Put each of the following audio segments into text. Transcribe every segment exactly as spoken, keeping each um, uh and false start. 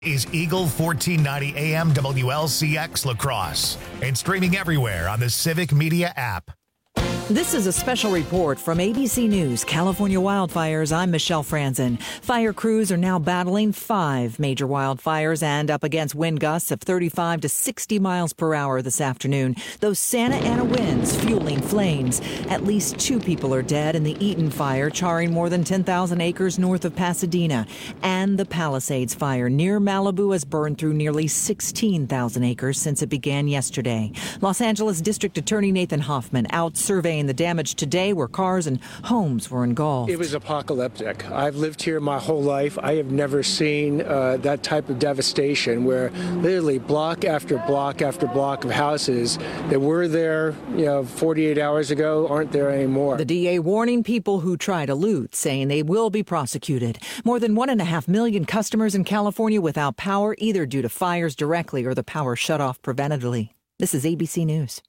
Is Eagle fourteen ninety A M W L C X La Crosse and streaming everywhere on the Civic Media app. This is a special report from A B C News, California wildfires. I'm Michelle Franzen. Fire crews are now battling five major wildfires and up against wind gusts of thirty-five to sixty miles per hour this afternoon. Those Santa Ana winds fueling flames. At least two people are dead in the Eaton fire, charring more than ten thousand acres north of Pasadena. And the Palisades fire near Malibu has burned through nearly sixteen thousand acres since it began yesterday. Los Angeles District Attorney Nathan Hoffman out surveying the damage today where cars and homes were engulfed. It was apocalyptic. I've lived here my whole life. I have never seen uh, that type of devastation where literally block after block after block of houses that were there, you know, forty-eight hours ago aren't there anymore. The D A warning people who try to loot, saying they will be prosecuted. More than one and a half million customers in California without power, either due to fires directly or the power shut off preventatively. This is A B C News.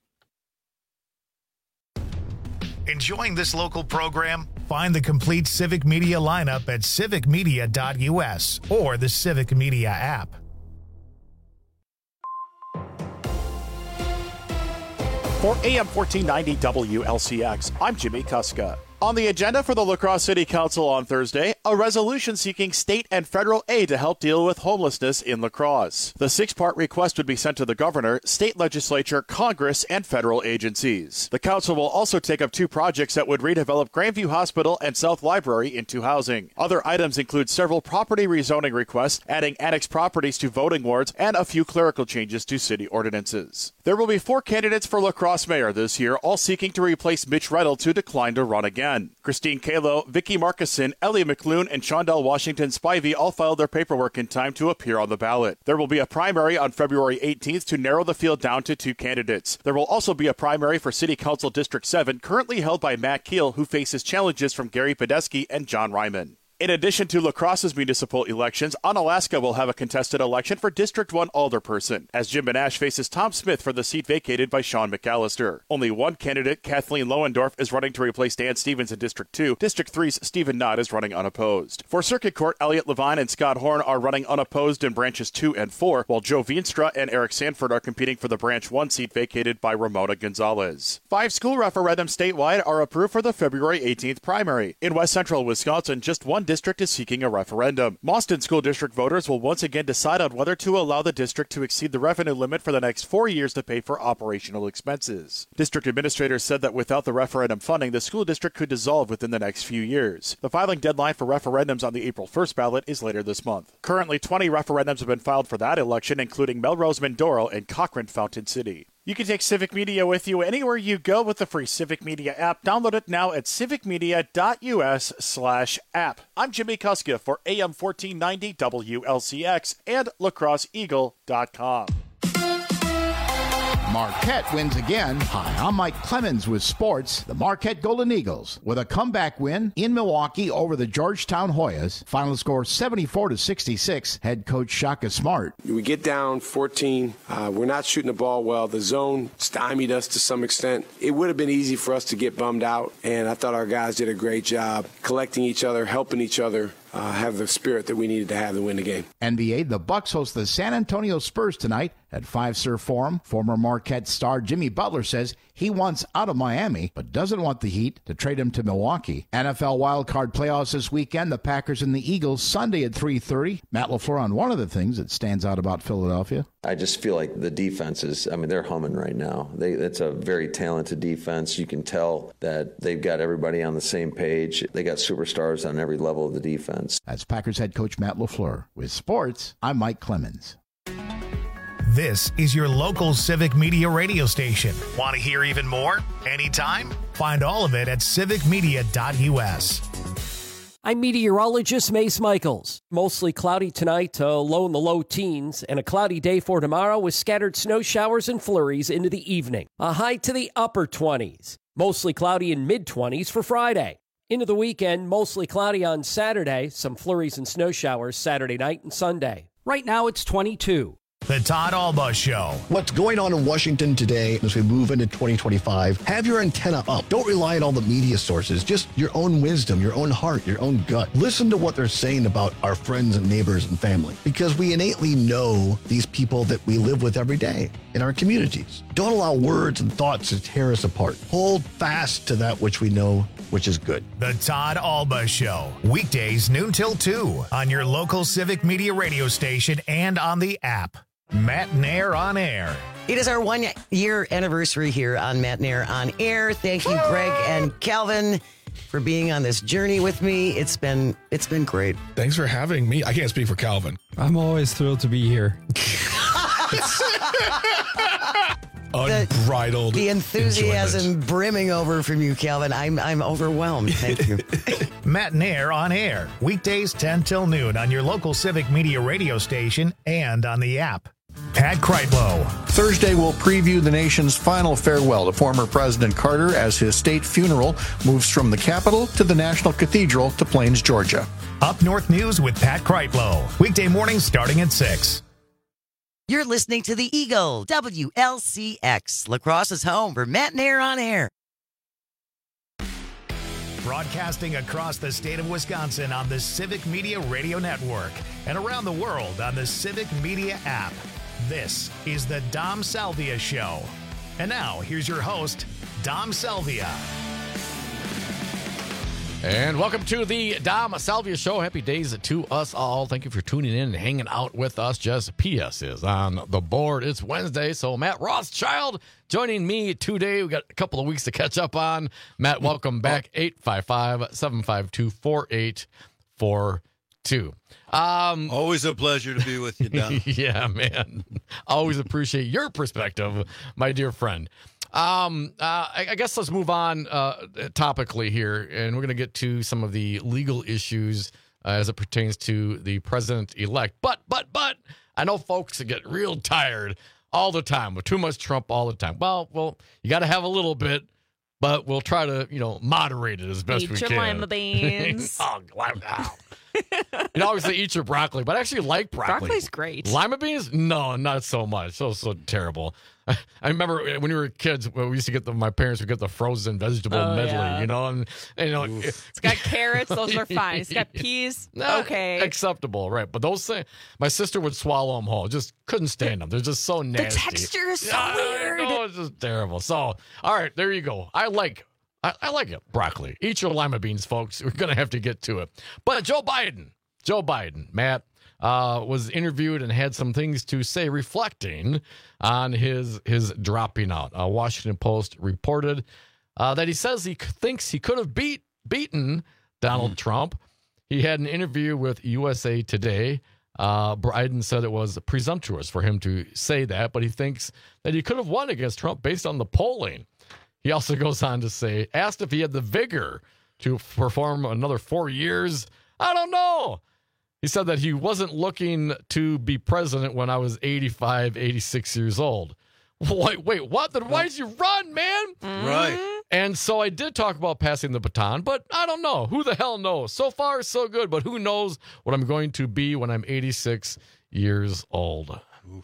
Enjoying this local program? Find the complete Civic Media lineup at civic media dot U S or the Civic Media app. For A M fourteen ninety W L C X, I'm Jimmy Kuska. On the agenda for the La Crosse City Council on Thursday, a resolution seeking state and federal aid to help deal with homelessness in La Crosse. The six-part request would be sent to the governor, state legislature, Congress, and federal agencies. The council will also take up two projects that would redevelop Grandview Hospital and South Library into housing. Other items include several property rezoning requests, adding annex properties to voting wards, and a few clerical changes to city ordinances. There will be four candidates for La Crosse mayor this year, all seeking to replace Mitch Reynolds, who declined to run again. Christine Calo, Vicky Markison, Ellie McClune, and Shondell Washington Spivey all filed their paperwork in time to appear on the ballot. There will be a primary on February eighteenth to narrow the field down to two candidates. There will also be a primary for City Council District seven, currently held by Matt Keel, who faces challenges from Gary Podesky and John Ryman. In addition to La Crosse's municipal elections, Onalaska will have a contested election for District one alderperson, as Jim Benash faces Tom Smith for the seat vacated by Sean McAllister. Only one candidate, Kathleen Lohendorf, is running to replace Dan Stevens in District two. District three's Stephen Knott is running unopposed. For Circuit Court, Elliot Levine and Scott Horn are running unopposed in Branches two and four, while Joe Veenstra and Eric Sanford are competing for the Branch one seat vacated by Ramona Gonzalez. Five school referendums statewide are approved for the February eighteenth primary. In west central Wisconsin, just one district is seeking a referendum. Mauston School District voters will once again decide on whether to allow the district to exceed the revenue limit for the next four years to pay for operational expenses. District administrators said that without the referendum funding, the school district could dissolve within the next few years. The filing deadline for referendums on the April first ballot is later this month. Currently, twenty referendums have been filed for that election, including Melrose, Mindoro, and Cochrane, Fountain City. You can take Civic Media with you anywhere you go with the free Civic Media app. Download it now at civic media dot U S slash app. I'm Jimmy Kuska for A M fourteen ninety W L C X and La Crosse Eagle dot com. Marquette wins again. Hi, I'm Mike Clemens with sports. The Marquette Golden Eagles with a comeback win in Milwaukee over the Georgetown Hoyas. Final score seventy-four to sixty-six. Head coach Shaka Smart. We get down fourteen. Uh, we're not shooting the ball well. The zone stymied us to some extent. It would have been easy for us to get bummed out, and I thought our guys did a great job collecting each other, helping each other. Uh, have the spirit that we needed to have to win the game. N B A, the Bucks host the San Antonio Spurs tonight at Fiserv Forum. Former Marquette star Jimmy Butler says he wants out of Miami, but doesn't want the Heat to trade him to Milwaukee. N F L wildcard playoffs this weekend, the Packers and the Eagles Sunday at three thirty. Matt LaFleur on one of the things that stands out about Philadelphia. I just feel like the defense is, I mean, they're humming right now. They, it's a very talented defense. You can tell that they've got everybody on the same page. They got superstars on every level of the defense. That's Packers head coach Matt LaFleur. With sports, I'm Mike Clemens. This is your local Civic Media radio station. Want to hear even more? Anytime? Find all of it at civic media dot U S. I'm meteorologist Mace Michaels. Mostly cloudy tonight to low in the low teens, and a cloudy day for tomorrow with scattered snow showers and flurries into the evening. A high to the upper twenties. Mostly cloudy in mid-twenties for Friday. Into the weekend, mostly cloudy on Saturday. Some flurries and snow showers Saturday night and Sunday. Right now it's twenty-two. The Todd Alba Show. What's going on in Washington today as we move into twenty twenty-five? Have your antenna up. Don't rely on all the media sources. Just your own wisdom, your own heart, your own gut. Listen to what they're saying about our friends and neighbors and family, because we innately know these people that we live with every day in our communities. Don't allow words and thoughts to tear us apart. Hold fast to that which we know, which is good. The Todd Alba Show. Weekdays noon till two on your local Civic Media radio station and on the app. Matt Nair on Air. It is our one-year anniversary here on Matt Nair on Air. Thank you, Greg and Calvin, for being on this journey with me. It's been it's been great. Thanks for having me. I can't speak for Calvin. I'm always thrilled to be here. Unbridled. The, the enthusiasm enjoyment. brimming over from you, Calvin. I'm I'm overwhelmed. Thank you. Matt Nair on Air. Weekdays ten till noon on your local Civic Media radio station and on the app. Pat Kreitlow. Thursday will preview the nation's final farewell to former President Carter as his state funeral moves from the Capitol to the National Cathedral to Plains, Georgia. Up North News with Pat Kreitlow. Weekday mornings starting at six. You're listening to the Eagle, W L C X, La Crosse's home for Matt Nair on Air. Broadcasting across the state of Wisconsin on the Civic Media Radio Network and around the world on the Civic Media app. This is the Dom Salvia Show. And now, here's your host, Dom Salvia. And welcome to the Dom Salvia Show. Happy days to us all. Thank you for tuning in and hanging out with us. Just P S is on the board. It's Wednesday, so Matt Rothschild joining me today. We got a couple of weeks to catch up on. Matt, welcome back. eight five five, seven five two, four eight four two. Um, Always a pleasure to be with you, Dom. Yeah, man. Always appreciate your perspective, my dear friend. Um, uh, I, I guess let's move on uh, topically here, and we're going to get to some of the legal issues uh, as it pertains to the president-elect. But, but, but, I know folks get real tired all the time with too much Trump all the time. Well, well, you got to have a little bit, but we'll try to, you know, moderate it as best eat we your can. lima beans. Oh, wow. You know, obviously eat your broccoli, but I actually like broccoli. Broccoli's great. Lima beans? No, not so much. So, so terrible. I, I remember when we were kids, we used to get the, my parents would get the frozen vegetable Oh, medley, yeah. you know, and, and you know, it, It's got carrots. Those are fine. It's got peas. Nah, Okay. acceptable, right? But those things, my sister would swallow them whole. Just couldn't stand them. They're just so The nasty. texture is so Yeah, weird. No, it's just terrible. So, all right, there you go. I like, I, I like it. Broccoli. Eat your lima beans, folks. We're gonna have to get to it. But Joe Biden, Joe Biden, Matt. Uh, was interviewed and had some things to say reflecting on his his dropping out. Uh, Washington Post reported uh, that he says he thinks he could have beat beaten Donald mm. Trump. He had an interview with U S A Today. Uh, Biden said it was presumptuous for him to say that, but he thinks that he could have won against Trump based on the polling. He also goes on to say, asked if he had the vigor to perform another four years. I don't know. He said that he wasn't looking to be president when I was eighty-five, eighty-six years old. Wait, wait, what? Then why did you run, man? Right. And so I did talk about passing the baton, but I don't know. Who the hell knows? So far, so good, but who knows what I'm going to be when I'm eighty-six years old?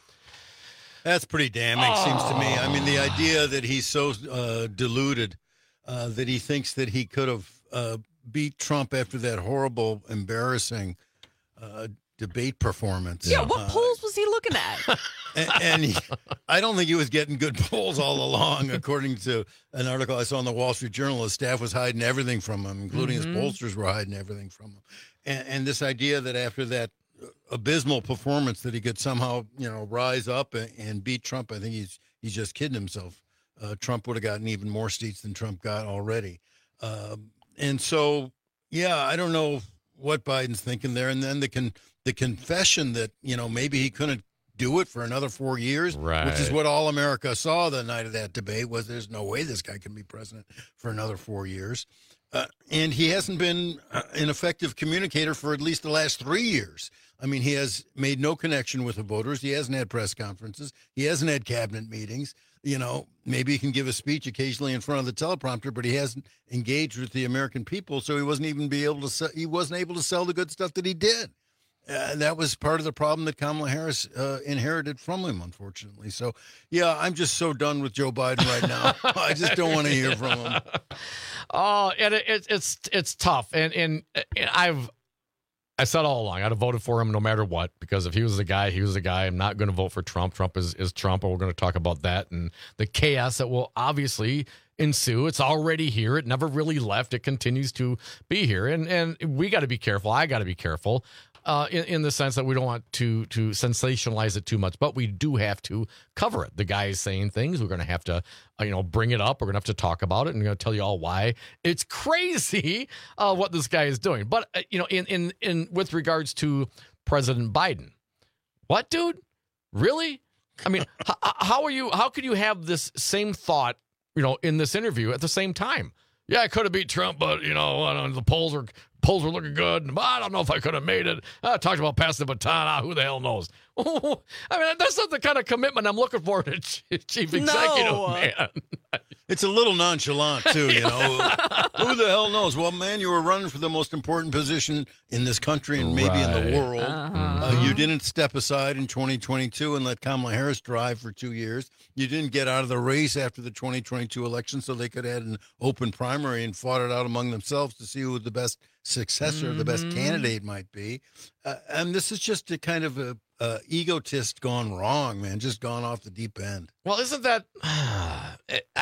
That's pretty damning, oh. seems to me. I mean, the idea that he's so uh, deluded uh, that he thinks that he could have uh, beat Trump after that horrible, embarrassing Uh, debate performance. Yeah, what uh, polls was he looking at? and and he, I don't think he was getting good polls all along, according to an article I saw in the Wall Street Journal. His staff was hiding everything from him, including mm-hmm. his pollsters were hiding everything from him. And, and this idea that after that abysmal performance that he could somehow, you know, rise up and, and beat Trump, I think he's he's just kidding himself. Uh, Trump would have gotten even more seats than Trump got already. Uh, and so, yeah, I don't know what Biden's thinking there. And then the con- the confession that, you know, maybe he couldn't do it for another four years, right. which is what all America saw the night of that debate, was there's no way this guy can be president for another four years. Uh, and he hasn't been uh, an effective communicator for at least the last three years. I mean, he has made no connection with the voters. He hasn't had press conferences. He hasn't had cabinet meetings. You know, maybe he can give a speech occasionally in front of the teleprompter, but he hasn't engaged with the American people, so he wasn't even be able to sell, he wasn't able to sell the good stuff that he did. uh, that was part of the problem that Kamala Harris uh, inherited from him, unfortunately. So, yeah, I'm just so done with Joe Biden right now. I just don't want to hear from him. Oh, and it, it, it's it's tough, and, and and I've I said all along I'd have voted for him no matter what, because if he was the guy, he was the guy. I'm not going to vote for Trump. Trump is is Trump, and we're going to talk about that and the chaos that will obviously ensue. It's already here. It never really left. It continues to be here, and and we got to be careful. I got to be careful. Uh, in, in the sense that we don't want to to sensationalize it too much, but we do have to cover it. The guy is saying things. We're going to have to, uh, you know, bring it up. We're going to have to talk about it, and I'm going to tell you all why it's crazy uh, what this guy is doing. But uh, you know, in in in with regards to President Biden, what, dude? Really? I mean, h- how are you? How could you have this same thought, you know, in this interview at the same time? Yeah, I could have beat Trump, but, you know, I don't know, the polls are polls were looking good. I don't know if I could have made it. I talked about passing the baton. Ah, who the hell knows? I mean, that's not the kind of commitment I'm looking for in a chief executive, No. man. It's a little nonchalant, too, you know. Who the hell knows? Well, man, you were running for the most important position in this country and maybe in Right. the world. Uh-huh. Uh, you didn't step aside in twenty twenty-two and let Kamala Harris drive for two years. You didn't get out of the race after the twenty twenty-two election so they could have had an open primary and fought it out among themselves to see who the best successor, the best candidate might be. Uh, and this is just a kind of a uh, egotist gone wrong, man, just gone off the deep end. Well, isn't that it, I,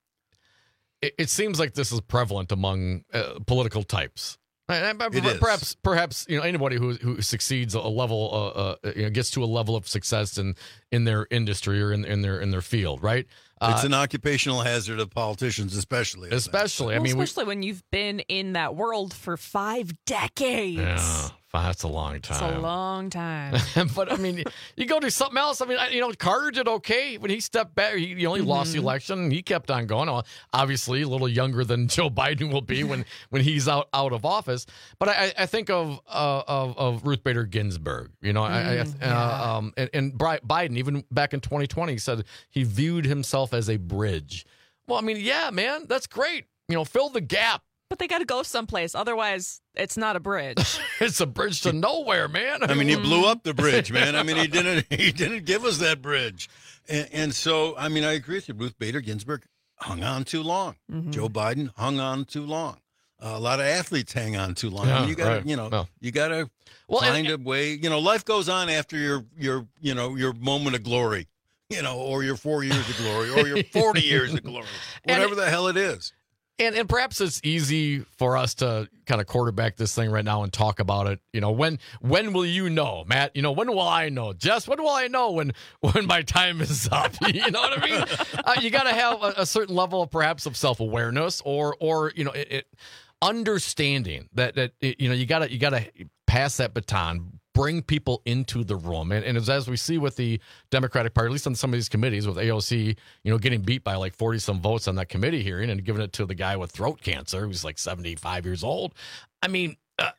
it, it seems like this is prevalent among uh, political types. Right? It is. Perhaps, perhaps you know anybody who who succeeds a level, uh, uh, you know, gets to a level of success in in their industry or in in their in their field, right? Uh, It's an occupational hazard of politicians, especially. I think. especially, I Well, mean, we, especially when you've been in that world for five decades. yeah, that's a long It's time. a long time. But I mean, you go do something else. I mean, I- you know, Carter did okay when he stepped back. He, he only lost the election, and he kept on going. Well, obviously, a little younger than Joe Biden will be when, when he's out, out of office. But I, I think of uh, of of Ruth Bader Ginsburg. You know, I, I, uh, um, and, and Bri- Biden, even back in twenty twenty, said he viewed himself as a bridge. Well, I mean, yeah, man, that's great. You know, fill the gap. But they got to go someplace. Otherwise, it's not a bridge. It's a bridge to nowhere, man. I mean, he blew up the bridge, man. I mean, he didn't. He didn't give us that bridge, and, and so I mean, I agree with you. Ruth Bader Ginsburg hung on too long. Mhm. Joe Biden hung on too long. Uh, a lot of athletes hang on too long. I Yeah, mean, you got to, right. you know, No. you got to Well, and- find a way. You know, life goes on after your your you know your moment of glory. You know, or your four years of glory, or your forty years of glory, whatever the hell it is. And and perhaps it's easy for us to kind of quarterback this thing right now and talk about it. You know, when when will you know, Matt? You know, when will I know? Jess, when will I know when when my time is up? You know what I mean? Uh, you got to have a, a certain level of perhaps of self awareness, or or you know, it, it understanding that that it, you know you got to you got to pass that baton. Bring people into the room. And, and as, as we see with the Democratic Party, at least on some of these committees, with A O C, you know, getting beat by like forty-some votes on that committee hearing and giving it to the guy with throat cancer who's like seventy-five years old. I mean, uh,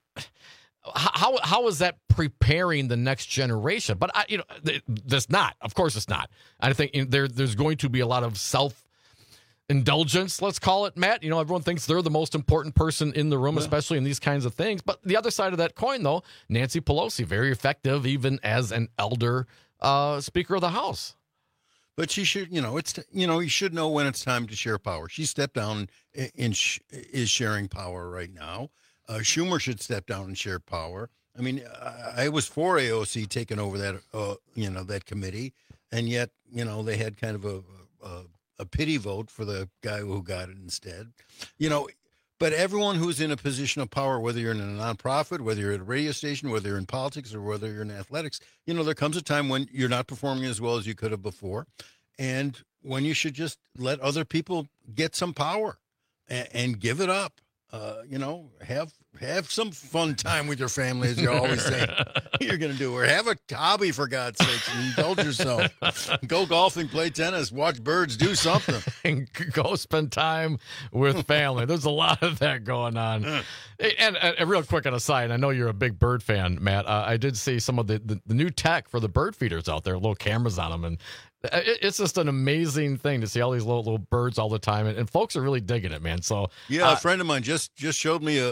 how how is that preparing the next generation? But, I, you know, th- that's not. Of course it's not. I think there there's going to be a lot of self indulgence, let's call it, Matt. You know, everyone thinks they're the most important person in the room, Yeah. especially in these kinds of things. But the other side of that coin, though, Nancy Pelosi, very effective even as an elder uh, Speaker of the House. But she should, you know, it's you know, you should know when it's time to share power. She stepped down and in sh- is sharing power right now. Uh, Schumer should step down and share power. I mean, I, I was for A O C taking over that, uh, you know, that committee, and yet, you know, they had kind of a, a a pity vote for the guy who got it instead. You know, but everyone who's in a position of power, whether you're in a nonprofit, whether you're at a radio station, whether you're in politics, or whether you're in athletics, you know, there comes a time when you're not performing as well as you could have before, and when you should just let other people get some power and, and give it up. Uh, you know, have have some fun time with your family, as you always say you're going to do, or have a hobby, for God's sakes, and indulge yourself. Go golfing, play tennis, watch birds, do something. And go spend time with family. There's a lot of that going on. And, and, and real quick on a side, I know you're a big bird fan, Matt. Uh, I did see some of the, the, the new tech for the bird feeders out there, little cameras on them. And it, it's just an amazing thing to see all these little, little birds all the time. And, and folks are really digging it, man. So Yeah, uh, a friend of mine just just showed me a, a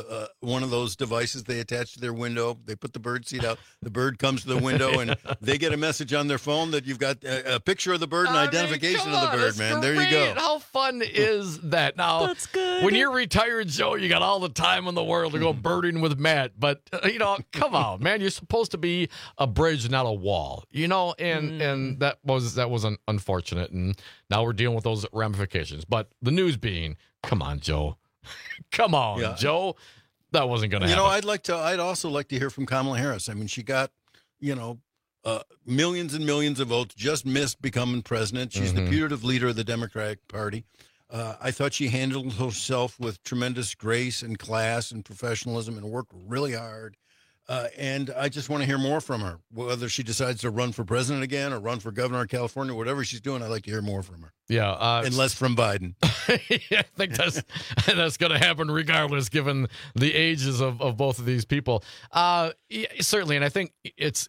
one of those devices they attach to their window. They put the bird seed out. The bird comes to the window, and they get a message on their phone that you've got a, a picture of the bird and I identification mean, of the on, bird, man. There you go. How fun is that? Now, That's good. When you're retired, Joe, you got all the time in the world to go birding with Matt. But, uh, you know, come on, man. You're supposed to be a bridge, not a wall, you know, and, mm. and that was that was un- unfortunate. And now we're dealing with those ramifications. But the news being, come on, Joe. Come on, yeah. Joe. That wasn't going to happen. You happen. know, I'd like to. I'd also like to hear from Kamala Harris. I mean, she got, you know, uh, millions and millions of votes, just missed becoming president. She's mm-hmm. the putative leader of the Democratic Party. Uh, I thought she handled herself with tremendous grace and class and professionalism and worked really hard. Uh, and I just want to hear more from her. Whether she decides to run for president again or run for governor of California, whatever she's doing, I'd like to hear more from her. Yeah. Uh, and less from Biden. yeah, I think that's that's going to happen regardless, given the ages of, of both of these people. Uh, yeah, certainly. And I think it's,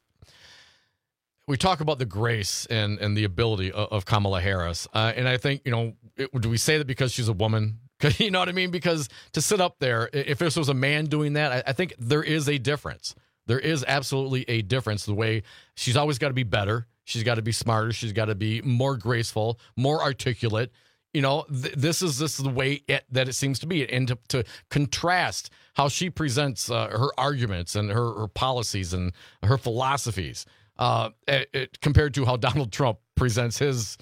we talk about the grace and, and the ability of, of Kamala Harris. Uh, and I think, you know, it, do we say that because she's a woman? You know what I mean? Because to sit up there, if this was a man doing that, I, I think there is a difference. There is absolutely a difference. The way she's always got to be better. She's got to be smarter. She's got to be more graceful, more articulate. You know, th- this is this is the way it, that it seems to be. And to, to contrast how she presents uh, her arguments and her, her policies and her philosophies uh, it, it, compared to how Donald Trump presents his.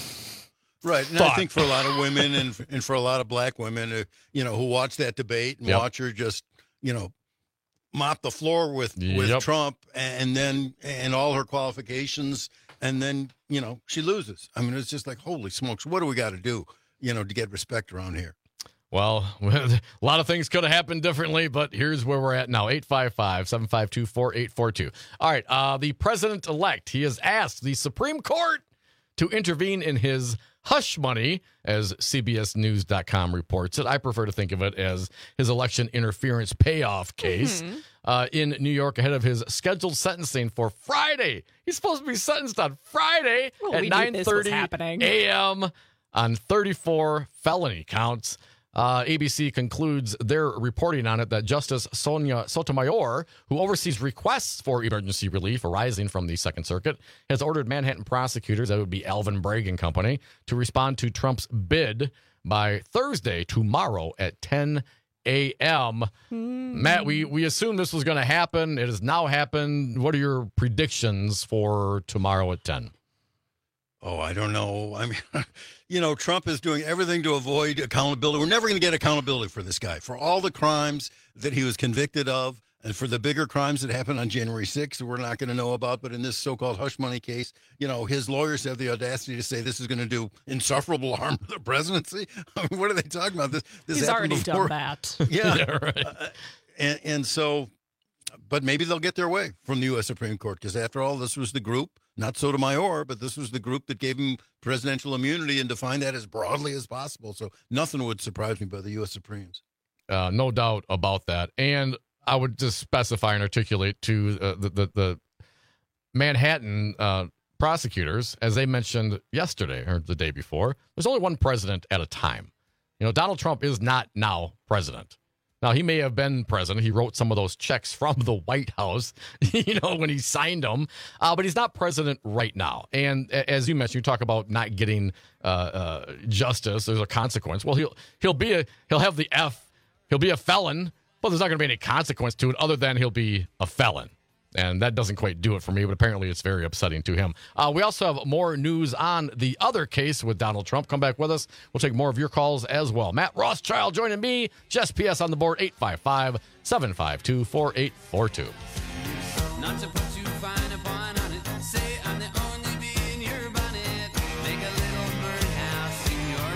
Right, and thought. I think for a lot of women and and for a lot of black women, uh, you know, who watch that debate and yep. watch her just, you know, mop the floor with with yep. Trump, and then and all her qualifications, and then you know she loses. I mean, it's just like, holy smokes, what do we got to do, you know, to get respect around here? Well, a lot of things could have happened differently, but here's where we're at now. eight five five, seven five two, four eight four two. All right, uh, the president-elect, he has asked the Supreme Court to intervene in his hush money, as C B S News dot com reports it. I prefer to think of it as his election interference payoff case mm-hmm. uh, in New York ahead of his scheduled sentencing for Friday. He's supposed to be sentenced on Friday well, at nine thirty a.m. on thirty-four felony counts. Uh, A B C concludes their reporting on it that Justice Sonia Sotomayor, who oversees requests for emergency relief arising from the Second Circuit, has ordered Manhattan prosecutors, that would be Alvin Bragg and Company, to respond to Trump's bid by Thursday, tomorrow at ten a.m. Mm. Matt, we, we assumed this was going to happen. It has now happened. What are your predictions for tomorrow at ten? Oh, I don't know. I mean, you know, Trump is doing everything to avoid accountability. We're never going to get accountability for this guy, for all the crimes that he was convicted of, and for the bigger crimes that happened on January sixth that we're not going to know about. But in this so-called hush money case, you know, his lawyers have the audacity to say this is going to do insufferable harm to the presidency. I mean, what are they talking about? This, this He's already before. done that. Yeah. yeah right. uh, and, and so, but maybe they'll get their way from the U S Supreme Court, because after all, this was the group, not Sotomayor, but this was the group that gave him presidential immunity and defined that as broadly as possible. So nothing would surprise me by the U S Supremes. Uh, no doubt about that. And I would just specify and articulate to uh, the, the, the Manhattan uh, prosecutors, as they mentioned yesterday or the day before, there's only one president at a time. You know, Donald Trump is not now president. Now, he may have been president. He wrote some of those checks from the White House, you know, when he signed them. Uh, but he's not president right now. And as you mentioned, you talk about not getting uh, uh, justice. There's a consequence. Well, he'll he'll be a he'll have the F. He'll be a felon, but there's not going to be any consequence to it other than he'll be a felon. And that doesn't quite do it for me, but apparently it's very upsetting to him. Uh, we also have more news on the other case with Donald Trump. Come back with us. We'll take more of your calls as well. Matt Rothschild joining me. Just P S on the board, eight five five, seven five two, four eight four two. Not to put too fine a point on it. Say I'm the only bee in your bonnet. Make a little birdhouse in your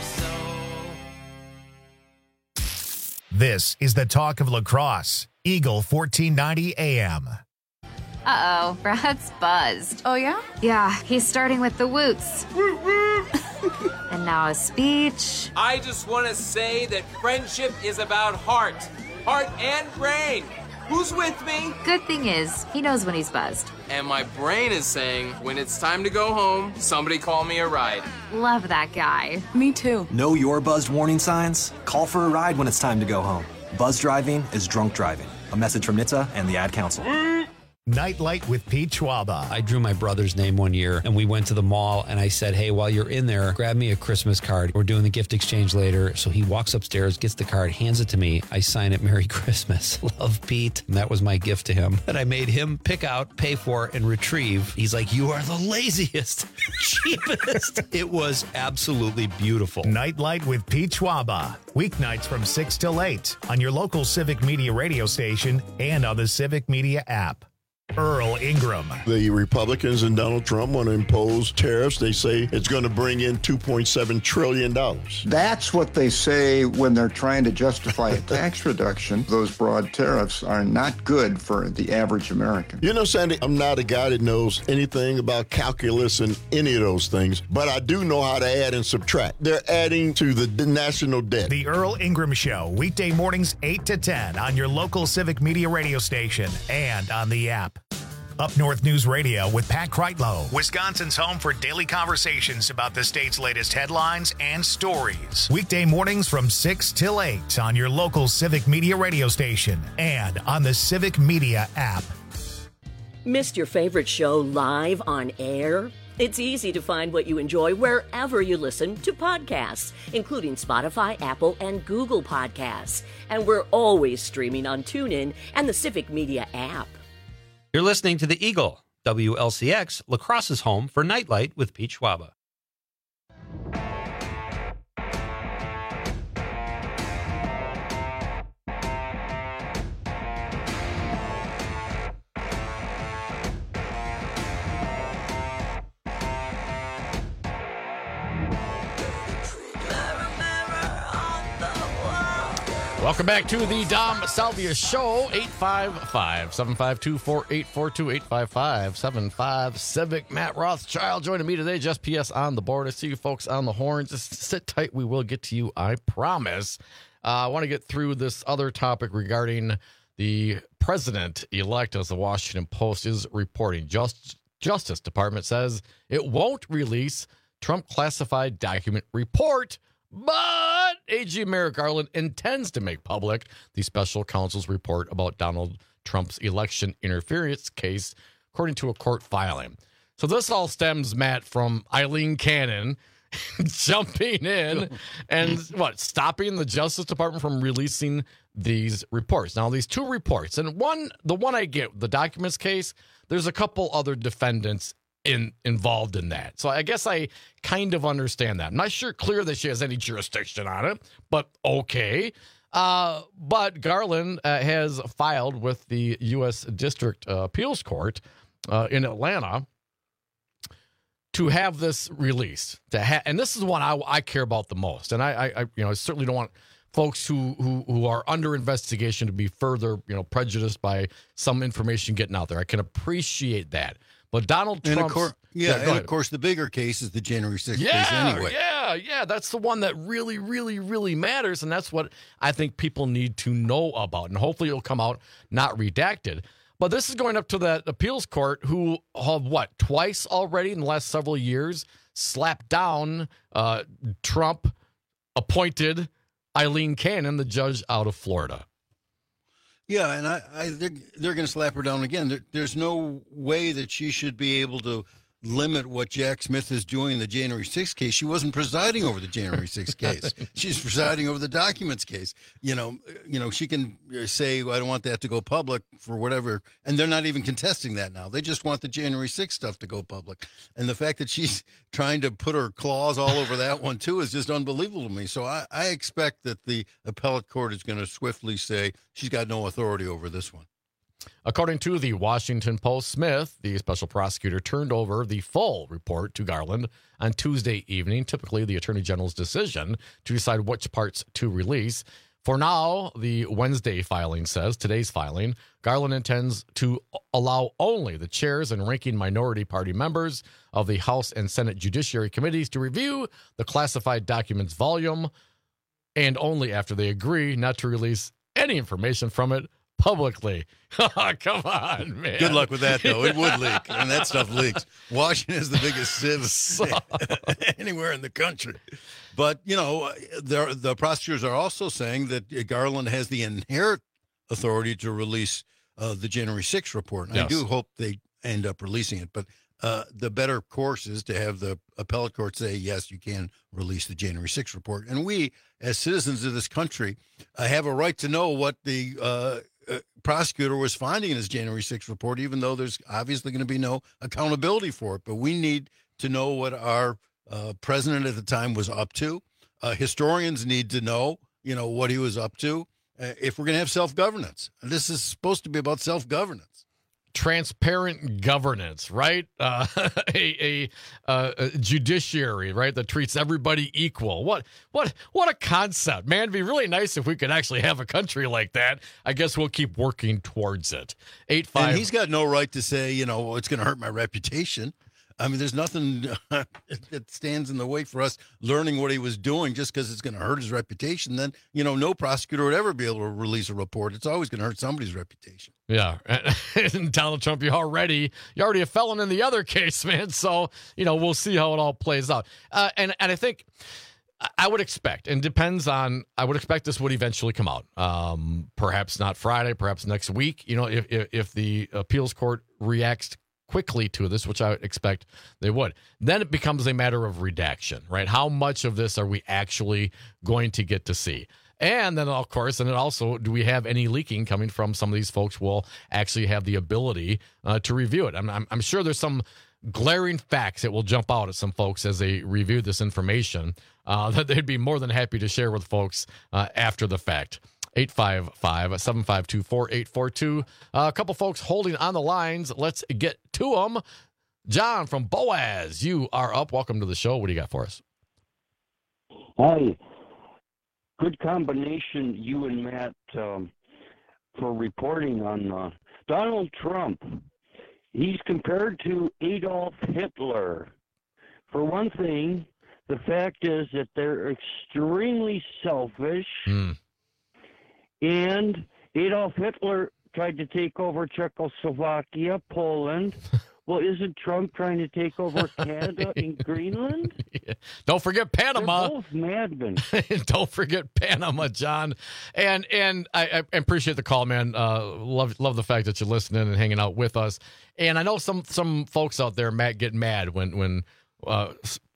soul. This is the talk of lacrosse. Eagle fourteen ninety A M. Uh-oh, Brad's buzzed. Oh, yeah? Yeah, he's starting with the woots. And now a speech. I just want to say that friendship is about heart. Heart and brain. Who's with me? Good thing is, he knows when he's buzzed. And my brain is saying, when it's time to go home, somebody call me a ride. Love that guy. Me too. Know your buzzed warning signs? Call for a ride when it's time to go home. Buzz driving is drunk driving. A message from N H T S A and the Ad Council. Nightlight with Pete Schwaba. I drew my brother's name one year, and we went to the mall, and I said, hey, while you're in there, grab me a Christmas card. We're doing the gift exchange later. So he walks upstairs, gets the card, hands it to me. I sign it, Merry Christmas. Love, Pete. And that was my gift to him that I made him pick out, pay for, and retrieve. He's like, you are the laziest, cheapest. It was absolutely beautiful. Nightlight with Pete Schwaba. Weeknights from six till eight on your local Civic Media radio station and on the Civic Media app. Earl Ingram. The Republicans and Donald Trump want to impose tariffs. They say it's going to bring in two point seven trillion dollars. That's what they say when they're trying to justify a tax reduction. Those broad tariffs are not good for the average American. You know, Sandy, I'm not a guy that knows anything about calculus and any of those things, but I do know how to add and subtract. They're adding to the national debt. The Earl Ingram Show, weekday mornings eight to ten on your local Civic Media radio station and on the app. Up North News Radio with Pat Kreitlow, Wisconsin's home for daily conversations about the state's latest headlines and stories. Weekday mornings from six till eight on your local Civic Media radio station and on the Civic Media app. Missed your favorite show live on air? It's easy to find what you enjoy wherever you listen to podcasts, including Spotify, Apple, and Google Podcasts. And we're always streaming on TuneIn and the Civic Media app. You're listening to The Eagle, W L C X, La Crosse's home for Nightlight with Pete Schwaba. Welcome back to the Dom Salvia Show. eight five five, seven five two, four eight four two, eight five five, seven five Civic. Matt Rothschild joining me today. Just P S on the board. I see you folks on the horn. Just sit tight. We will get to you, I promise. Uh, I want to get through this other topic regarding the president-elect, as the Washington Post is reporting. Just, Justice Department says it won't release Trump classified document report, but A G Merrick Garland intends to make public the special counsel's report about Donald Trump's election interference case, according to a court filing. So this all stems, Matt, from Eileen Cannon jumping in and what stopping the Justice Department from releasing these reports. Now, these two reports, and one, the one I get, the documents case, there's a couple other defendants in involved in that. So I guess I kind of understand that. I'm not sure clear that she has any jurisdiction on it, but okay. Uh, but Garland uh, has filed with the U S District uh, Appeals Court uh, in Atlanta to have this released. To ha- and this is one I, I care about the most. And I, I, you know, I certainly don't want folks who, who who are under investigation to be further, you know, prejudiced by some information getting out there. I can appreciate that. But Donald Trump, and of course, yeah, yeah and of course, the bigger case is the January sixth yeah, case anyway. Yeah, yeah, that's the one that really, really, really matters, and that's what I think people need to know about. And hopefully, it'll come out not redacted. But this is going up to that appeals court, who have what twice already in the last several years slapped down uh, Trump appointed Eileen Cannon, the judge out of Florida. Yeah, and I, I they're, they're going to slap her down again. There, there's no way that she should be able to limit what Jack Smith is doing in the January sixth case. She wasn't presiding over the January sixth case. She's presiding over the documents case. You know, you know, she can say, well, I don't want that to go public for whatever. And they're not even contesting that now. They just want the January sixth stuff to go public. And the fact that she's trying to put her claws all over that one, too, is just unbelievable to me. So I, I expect that the appellate court is going to swiftly say she's got no authority over this one. According to the Washington Post, Smith, the special prosecutor, turned over the full report to Garland on Tuesday evening, typically the Attorney General's decision to decide which parts to release. For now, the Wednesday filing says, today's filing, Garland intends to allow only the chairs and ranking minority party members of the House and Senate Judiciary Committees to review the classified documents volume, and only after they agree not to release any information from it publicly. Come on, man. Good luck with that, though. It would leak, and that stuff leaks. Washington is the biggest civ anywhere in the country. But, you know, the, the prosecutors are also saying that Garland has the inherent authority to release uh, the January sixth report. And yes. I do hope they end up releasing it. But uh, the better course is to have the appellate court say, yes, you can release the January sixth report. And we, as citizens of this country, uh, have a right to know what the uh, uh, prosecutor was finding in his January sixth report, even though there's obviously going to be no accountability for it. But we need to know what our uh, president at the time was up to. Uh, historians need to know, you know, what he was up to uh, if we're going to have self-governance. And this is supposed to be about self-governance. Transparent governance, right? Uh, a, a, uh, a judiciary, right, that treats everybody equal. What, what, what a concept, man! It'd be really nice if we could actually have a country like that. I guess we'll keep working towards it. Eight five. And he's got no right to say, you know, well, it's going to hurt my reputation. I mean, there's nothing that stands in the way for us learning what he was doing just because it's going to hurt his reputation. Then, you know, no prosecutor would ever be able to release a report. It's always going to hurt somebody's reputation. Yeah. And Donald Trump, you're already, you're already a felon in the other case, man. So, you know, we'll see how it all plays out. Uh, and, and I think I would expect, and depends on, I would expect this would eventually come out. Um, perhaps not Friday, perhaps next week. You know, if, if, if the appeals court reacts quickly to this, which I expect they would, then it becomes a matter of redaction, right? How much of this are we actually going to get to see? And then, of course, and it also, do we have any leaking coming from some of these folks who will actually have the ability uh, to review it? I'm, I'm, I'm sure there's some glaring facts that will jump out at some folks as they review this information uh, that they'd be more than happy to share with folks uh, after the fact. eight five five, seven five two, four eight four two. Uh, a couple folks holding on the lines. Let's get to them. John from Boaz, you are up. Welcome to the show. What do you got for us? Hi. Good combination, you and Matt, um, for reporting on uh, Donald Trump. He's compared to Adolf Hitler. For one thing, the fact is that they're extremely selfish. Mm. And Adolf Hitler tried to take over Czechoslovakia, Poland. Well, isn't Trump trying to take over Canada and Greenland? Yeah. Don't forget Panama. They're both madmen. Don't forget Panama, John. And and I, I appreciate the call, man. Uh, love love the fact that you're listening and hanging out with us. And I know some some folks out there, Matt, get mad when when uh,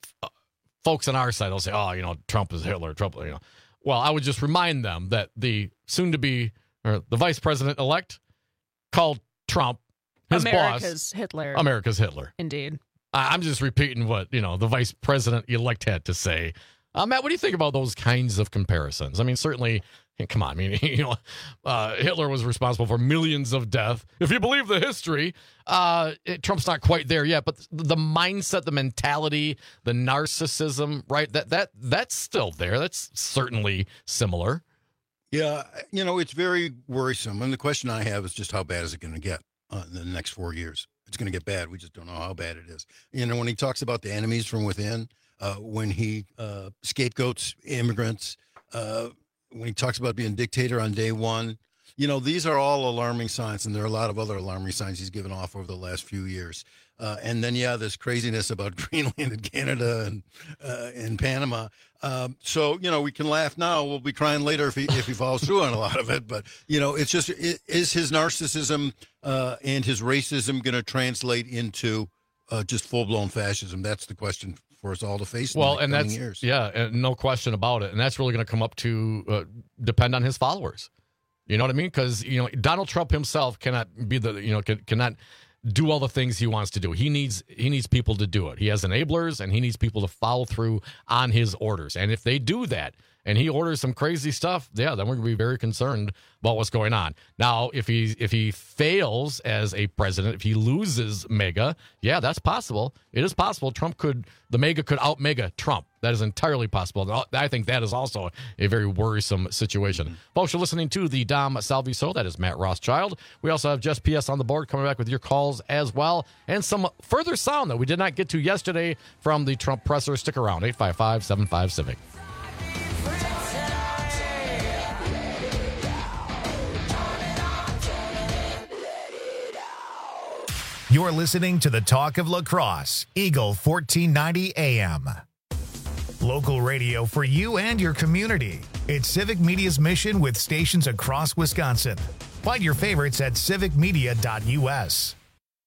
folks on our side will say, "Oh, you know, Trump is Hitler." Trump, you know. Well, I would just remind them that the soon-to-be, or the vice president-elect called Trump his America's boss. Hitler. America's Hitler. Indeed. I'm just repeating what, you know, the vice president-elect had to say. Uh, Matt, what do you think about those kinds of comparisons? I mean, certainly, come on, I mean, you know, uh, Hitler was responsible for millions of deaths. If you believe the history, uh, it, Trump's not quite there yet, but the mindset, the mentality, the narcissism, right, that that that's still there. That's certainly similar. Yeah, you know, it's very worrisome. And the question I have is just how bad is it going to get uh, in the next four years? It's going to get bad. We just don't know how bad it is. You know, when he talks about the enemies from within, uh, when he uh, scapegoats immigrants, uh, when he talks about being dictator on day one, you know, these are all alarming signs, and there are a lot of other alarming signs he's given off over the last few years. Uh, and then, yeah, this craziness about Greenland and Canada and uh, and Panama. Um, so, you know, we can laugh now. We'll be crying later if he if he falls through on a lot of it. But, you know, it's just, is his narcissism uh, and his racism going to translate into uh, just full-blown fascism? That's the question for us all to face in well, the and coming that's, years. Yeah, and no question about it. And that's really going to come up to uh, depend on his followers. You know what I mean? Because, you know, Donald Trump himself cannot be the, you know, can, cannot do all the things he wants to do. He needs he needs people to do it. He has enablers, and he needs people to follow through on his orders. And if they do that, and he orders some crazy stuff, yeah, then we're going to be very concerned about what's going on. Now, if he if he fails as a president, if he loses MAGA, yeah, that's possible. It is possible. Trump could, the MAGA could out MAGA Trump. That is entirely possible. I think that is also a very worrisome situation. Mm-hmm. Folks, you're listening to the Dom Salvi Show. That is Matt Rothschild. We also have Just P S on the board coming back with your calls as well. And some further sound that we did not get to yesterday from the Trump presser. Stick around. eight five five, seven five, Civic. You're listening to the Talk of La Crosse, Eagle fourteen ninety A M. Local radio for you and your community. It's Civic Media's mission with stations across Wisconsin. Find your favorites at civic media dot U S.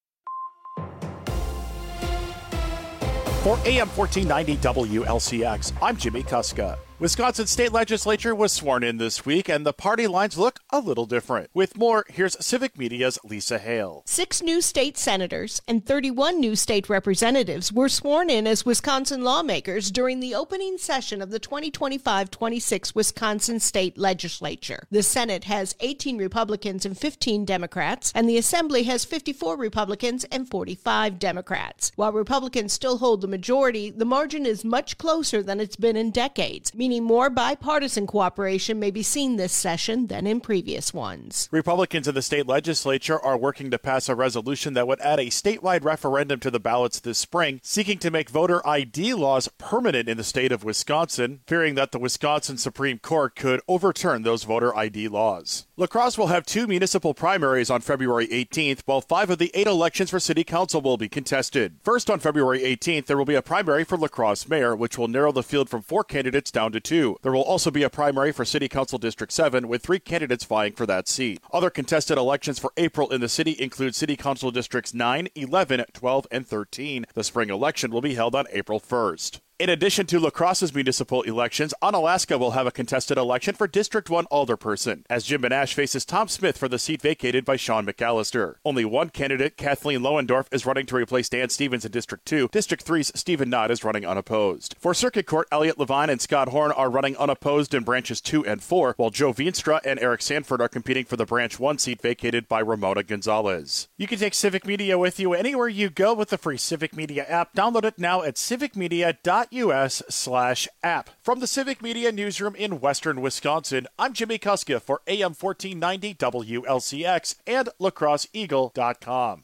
For A M fourteen ninety W L C X, I'm Jimmy Kuska. Wisconsin State Legislature was sworn in this week, and the party lines look a little different. With more, here's Civic Media's Lisa Hale. Six new state senators and thirty-one new state representatives were sworn in as Wisconsin lawmakers during the opening session of the twenty twenty-five twenty-six Wisconsin State Legislature. The Senate has eighteen Republicans and fifteen Democrats, and the Assembly has fifty-four Republicans and forty-five Democrats. While Republicans still hold the majority, the margin is much closer than it's been in decades, meaning more bipartisan cooperation may be seen this session than in previous ones. Republicans in the state legislature are working to pass a resolution that would add a statewide referendum to the ballots this spring, seeking to make voter I D laws permanent in the state of Wisconsin, fearing that the Wisconsin Supreme Court could overturn those voter I D laws. La Crosse will have two municipal primaries on February eighteenth, while five of the eight elections for city council will be contested. First, on February eighteenth, there will be a primary for La Crosse mayor, which will narrow the field from four candidates down to two. There will also be a primary for City Council District seven, with three candidates vying for that seat. Other contested elections for April in the city include City Council Districts nine, eleven, twelve, and thirteen. The spring election will be held on April first. In addition to La Crosse's municipal elections, Onalaska will have a contested election for District one alderperson, as Jim Benash faces Tom Smith for the seat vacated by Sean McAllister. Only one candidate, Kathleen Lohendorf, is running to replace Dan Stevens in District two. District three's Stephen Knott is running unopposed. For Circuit Court, Elliot Levine and Scott Horn are running unopposed in branches two and four, while Joe Veenstra and Eric Sanford are competing for the branch one seat vacated by Ramona Gonzalez. You can take Civic Media with you anywhere you go with the free Civic Media app. Download it now at civic media dot U S slash app. From the Civic Media Newsroom in Western Wisconsin, I'm Jimmy Kuska for A M fourteen ninety W L C X and La Crosse Eagle dot com.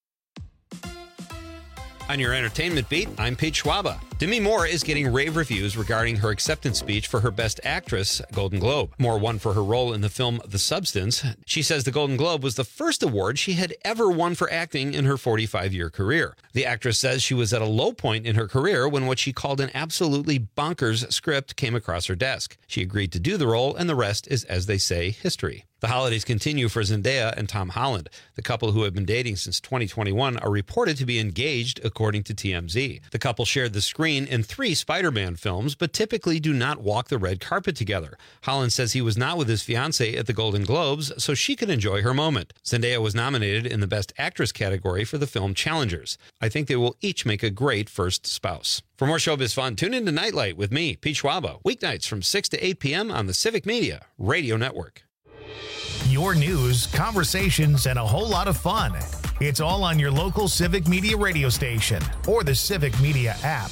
On your entertainment beat, I'm Pete Schwaba. Demi Moore is getting rave reviews regarding her acceptance speech for her Best Actress Golden Globe. Moore won for her role in the film The Substance. She says the Golden Globe was the first award she had ever won for acting in her forty-five-year career. The actress says she was at a low point in her career when what she called an absolutely bonkers script came across her desk. She agreed to do the role, and the rest is, as they say, history. The holidays continue for Zendaya and Tom Holland. The couple, who have been dating since twenty twenty-one, are reported to be engaged, according to T M Z. The couple shared the screen in three Spider-Man films, but typically do not walk the red carpet together. Holland says he was not with his fiancée at the Golden Globes, so she could enjoy her moment. Zendaya was nominated in the Best Actress category for the film Challengers. I think they will each make a great first spouse. For more showbiz fun, tune in to Nightlight with me, Pete Schwaba, weeknights from six to eight p.m. on the Civic Media Radio Network. Your news, conversations, and a whole lot of fun. It's all on your local Civic Media radio station or the Civic Media app.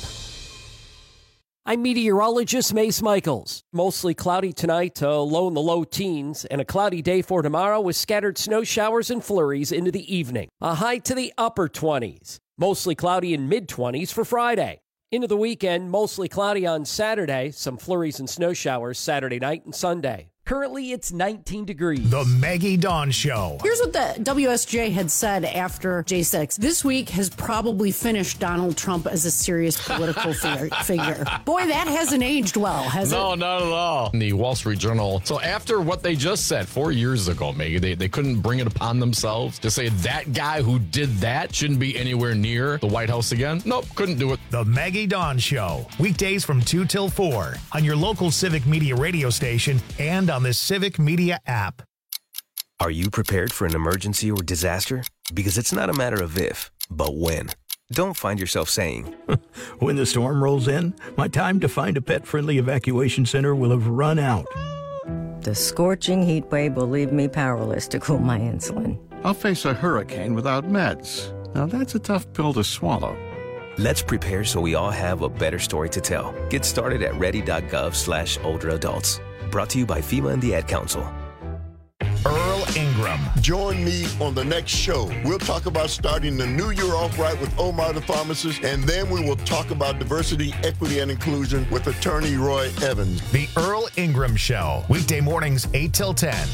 I'm meteorologist Mace Michaels. Mostly cloudy tonight, uh, low in the low teens, and a cloudy day for tomorrow with scattered snow showers and flurries into the evening. A high to the upper twenties. Mostly cloudy in mid-twenties for Friday. Into the weekend, mostly cloudy on Saturday, some flurries and snow showers Saturday night and Sunday. Currently, it's nineteen degrees. The Maggie Dawn Show. Here's what the W S J had said after J six. This week has probably finished Donald Trump as a serious political figure. Boy, that hasn't aged well, has no, it? No, not at all. The Wall Street Journal. So after what they just said four years ago, Maggie, they, they couldn't bring it upon themselves to say that guy who did that shouldn't be anywhere near the White House again. Nope, couldn't do it. The Maggie Dawn Show. Weekdays from two till four on your local Civic Media radio station and on the Civic Media app. Are you prepared for an emergency or disaster? Because it's not a matter of if, but when. Don't find yourself saying, when the storm rolls in, my time to find a pet-friendly evacuation center will have run out. The scorching heat wave will leave me powerless to cool my insulin. I'll face a hurricane without meds. Now that's a tough pill to swallow. Let's prepare so we all have a better story to tell. Get started at ready.gov slash older adults. Brought to you by FEMA and the Ad Council. Earl Ingram. Join me on the next show. We'll talk about starting the new year off right with Omar the pharmacist, and then we will talk about diversity, equity, and inclusion with attorney Roy Evans. The Earl Ingram Show. Weekday mornings, eight till ten.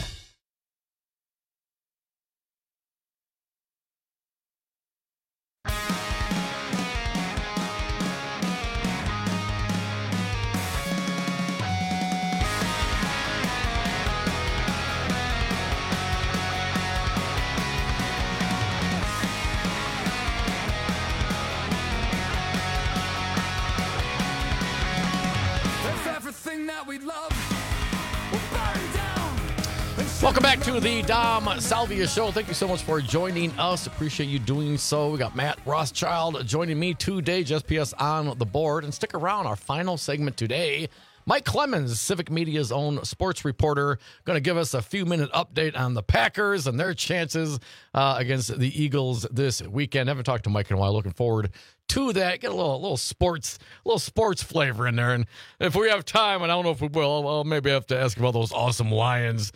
sweet love will burn down. Welcome back to the Dom Salvia Show. Thank you so much for joining us. Appreciate you doing so. We got Matt Rothschild joining me today. Just P S on the board. And stick around. Our final segment today, Mike Clemens, Civic Media's own sports reporter, going to give us a few minute update on the Packers and their chances uh, against the Eagles this weekend. Haven't talked to Mike in a while. Looking forward to that. Get a little little sports little sports flavor in there. And if we have time, and I don't know if we will, well, maybe I have to ask about those awesome Lions.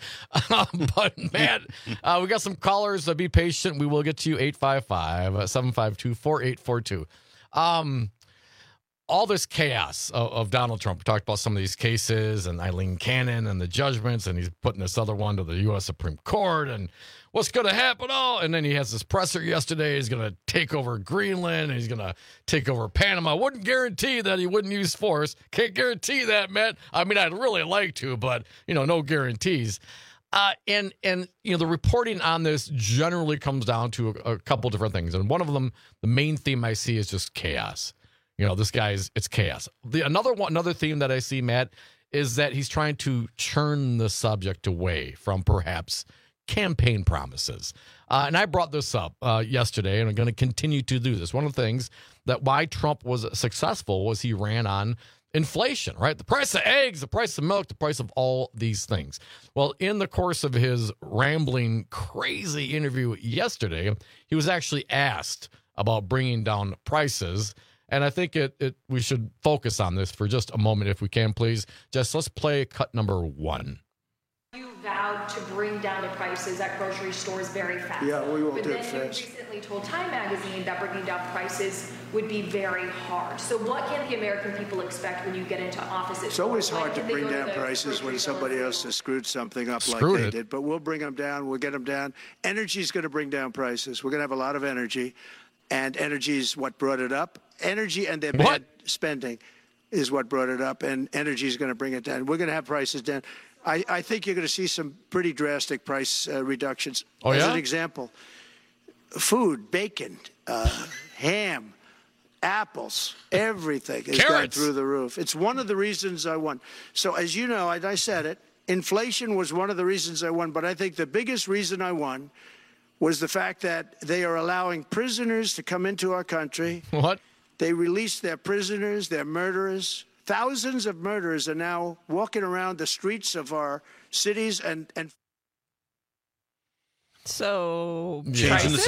But man, uh, we got some callers. Uh, be patient. We will get to you. eight five five, seven five two, four eight four two. Um. All this chaos of, of Donald Trump. We talked about some of these cases and Eileen Cannon and the judgments, and he's putting this other one to the U S Supreme Court and what's going to happen. Oh, and then he has this presser yesterday. He's going to take over Greenland. And he's going to take over Panama. Wouldn't guarantee that he wouldn't use force. Can't guarantee that, Matt. I mean, I'd really like to, but, you know, no guarantees. Uh, and, and you know, the reporting on this generally comes down to a, a couple different things. And one of them, the main theme I see is just chaos. You know, this guy's, it's chaos. The another one, another theme that I see, Matt, is that he's trying to churn the subject away from perhaps campaign promises. Uh, and I brought this up uh, yesterday, and I'm going to continue to do this. One of the things that why Trump was successful was he ran on inflation, right? The price of eggs, the price of milk, the price of all these things. Well, in the course of his rambling, crazy interview yesterday, he was actually asked about bringing down prices. And I think it, it we should focus on this for just a moment, if we can, please. Just let's play cut number one. You vowed to bring down the prices at grocery stores very fast. Yeah, we will but do it fast. fast. But then you recently told Time Magazine that bringing down prices would be very hard. So what can the American people expect when you get into office? It's always When hard to can they bring go down the prices when grocery somebody store? else has screwed something up Screwed like they it. did. But we'll bring them down. We'll get them down. Energy is going to bring down prices. We're going to have a lot of energy. And energy is what brought it up. Energy and their bad What? spending is what brought it up. And energy is going to bring it down. We're going to have prices down. I, I think you're going to see some pretty drastic price uh, reductions. Oh, As yeah? an example, food, bacon, uh, ham, apples, everything has gone Carrots. through the roof. It's one of the reasons I won. So as you know, and I said it, inflation was one of the reasons I won. But I think the biggest reason I won was the fact that they are allowing prisoners to come into our country. What? They released their prisoners, their murderers. Thousands of murderers are now walking around the streets of our cities and, and So Changing the prices?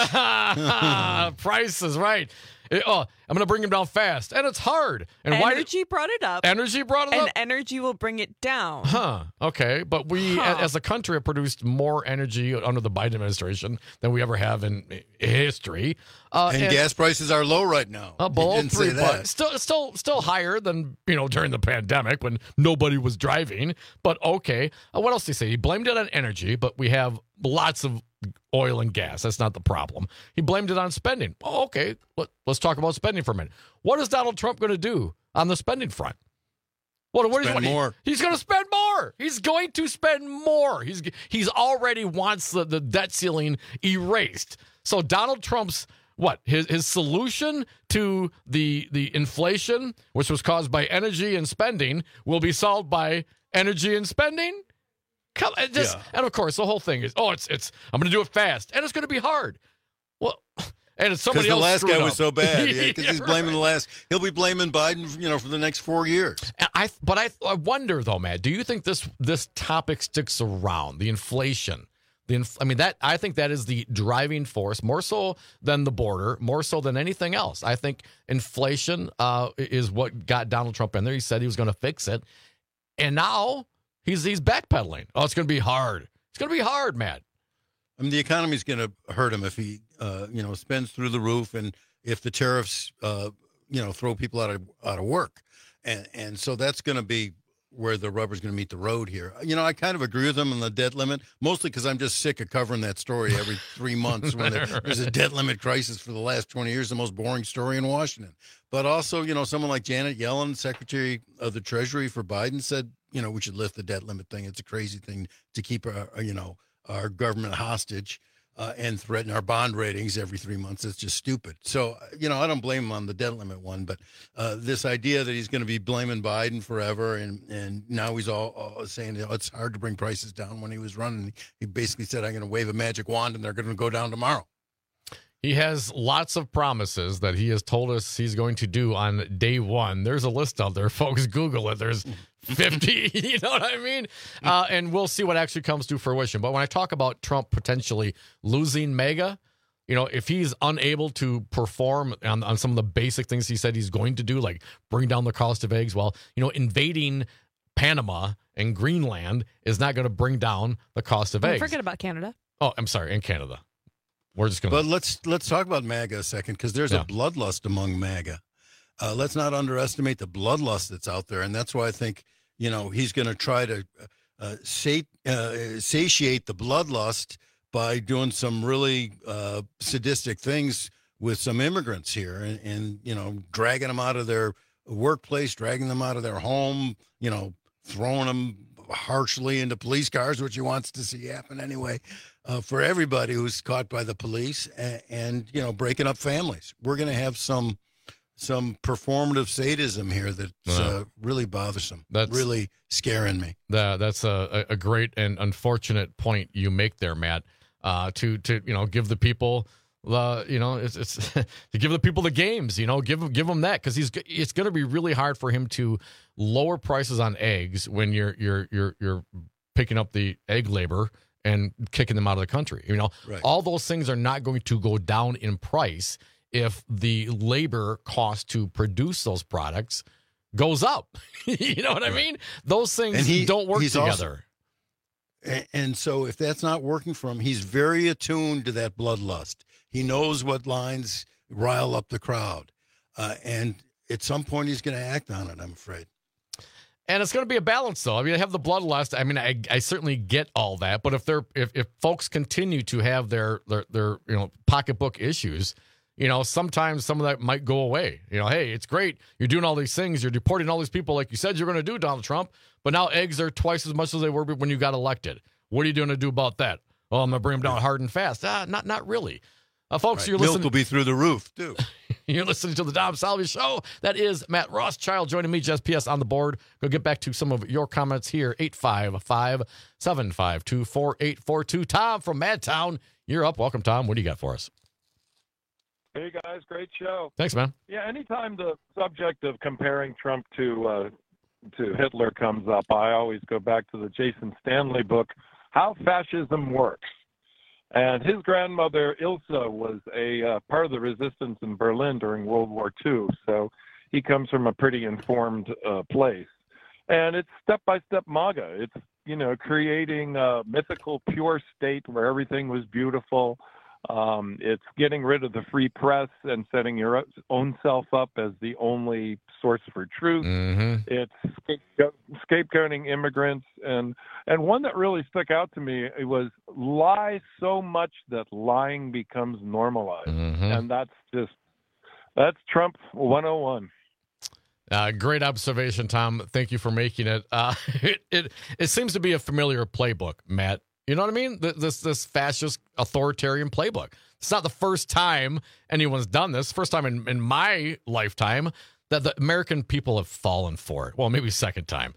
subject. Prices, right. It- oh, I'm going to bring him down fast. And it's hard. And why? Energy brought it up. Energy brought it and up? energy will bring it down. Huh. Okay. But we, Huh. a- as a country, have produced more energy under the Biden administration than we ever have in i- history. Uh, and, gas prices are low right now. Uh, You below didn't three say bucks. that. Still, still, still higher than you know during the pandemic when nobody was driving. But okay, uh, what else did he say? He blamed it on energy, but we have lots of oil and gas. That's not the problem. He blamed it on spending. Oh, okay, Let, let's talk about spending for a minute. What is Donald Trump going to do on the spending front? What, what is Spend what, more. He, he's going to spend more. He's going to spend more. He's he's already wants the, the debt ceiling erased. So Donald Trump's what his his solution to the the inflation, which was caused by energy and spending, will be solved by energy and spending. Come, it just, Yeah. and of course the whole thing is oh it's it's I'm going to do it fast and it's going to be hard. Well, and it's Because somebody the else. last screwed guy up. was so bad. Yeah, because Yeah, he's blaming the last. He'll be blaming Biden, you know, for the next four years. And I, but I, I wonder though, Matt. Do you think this this topic sticks around? The inflation, the inf- I mean that I think that is the driving force more so than the border, more so than anything else. I think inflation uh, is what got Donald Trump in there. He said he was going to fix it, and now he's he's backpedaling. Oh, it's going to be hard. It's going to be hard, Matt. I mean, the economy's going to hurt him if he, uh, you know, spends through the roof, and if the tariffs, uh, you know, throw people out of out of work, and and so that's going to be where the rubber's going to meet the road here. You know, I kind of agree with him on the debt limit, mostly because I'm just sick of covering that story every three months when there, there's a debt limit crisis for the last twenty years, the most boring story in Washington. But also, you know, someone like Janet Yellen, Secretary of the Treasury for Biden, said, you know, we should lift the debt limit thing. It's a crazy thing to keep, our, you know, our government hostage. uh, and threaten our bond ratings every three months. It's just stupid. So, you know, I don't blame him on the debt limit one, but uh, this idea that he's going to be blaming Biden forever, and, and now he's all, all saying, you know, it's hard to bring prices down. When he was running, he basically said, I'm going to wave a magic wand and they're going to go down tomorrow. He has lots of promises that he has told us he's going to do on day one. There's a list out there, folks. Google it. There's fifty, you know what I mean? Uh, and we'll see what actually comes to fruition. But when I talk about Trump potentially losing MAGA, you know, if he's unable to perform on, on some of the basic things he said he's going to do, like bring down the cost of eggs, well, you know, invading Panama and Greenland is not going to bring down the cost of Don't eggs. forget about Canada. Oh, I'm sorry, in Canada. We're just going But let's let's talk about MAGA a second, because there's Yeah. a bloodlust among MAGA. Uh, let's not underestimate the bloodlust that's out there, and that's why I think, you know, he's going to try to uh, sate, uh, satiate the bloodlust by doing some really uh, sadistic things with some immigrants here, and, and you know, dragging them out of their workplace, dragging them out of their home, you know, throwing them harshly into police cars, which he wants to see happen anyway. Uh, for everybody who's caught by the police, and, and you know, breaking up families. We're going to have some some performative sadism here that's uh, really bothersome. That's really scaring me. That, that's a, a great and unfortunate point you make there, Matt. Uh, to to you know, give the people the you know it's it's to give the people the games. You know, give give them that, because he's it's going to be really hard for him to lower prices on eggs when you're you're you're you're picking up the egg labor and kicking them out of the country. You know, Right. all those things are not going to go down in price if the labor cost to produce those products goes up. You know what I mean? Those things And he- don't work he's also- together. And, and so if that's not working for him, he's very attuned to that bloodlust. He knows what lines rile up the crowd. Uh, and at some point, he's going to act on it, I'm afraid. And it's going to be a balance, though. I mean, I have the bloodlust. I mean, I, I certainly get all that. But if they're if, if folks continue to have their, their their you know pocketbook issues, you know, sometimes some of that might go away. You know, hey, it's great. You're doing all these things. You're deporting all these people like you said you're going to do, Donald Trump. But now eggs are twice as much as they were when you got elected. What are you going to do about that? Well, I'm going to bring them down hard and fast. Ah, not not really. Uh, folks, Right. you're Milk listening. will be through the roof, too. You're listening to the Dom Salvi Show. That is Matt Rothschild joining me, Just P S on the board. Go get back to some of your comments here. eight five five, seven five two, four eight four two. Tom from Madtown, you're up. Welcome, Tom. What do you got for us? Hey, guys. Great show. Thanks, man. Yeah, anytime the subject of comparing Trump to uh, to Hitler comes up, I always go back to the Jason Stanley book, How Fascism Works. And his grandmother, Ilse, was a uh, part of the resistance in Berlin during World War Two. So he comes from a pretty informed uh, place. And it's step-by-step MAGA. It's, you know, creating a mythical pure state where everything was beautiful. Um, it's getting rid of the free press and setting your own self up as the only source for truth. Mm-hmm. It's scapegoat, scapegoating immigrants. And, and one that really stuck out to me, it was lie so much that lying becomes normalized. Mm-hmm. And that's just, that's Trump one oh one. Uh, great observation, Tom. Thank you for making it. Uh, it, it. It seems to be a familiar playbook, Matt. You know what I mean? This this fascist authoritarian playbook. It's not the first time anyone's done this. First time in, in my lifetime that the American people have fallen for it. Well, maybe second time.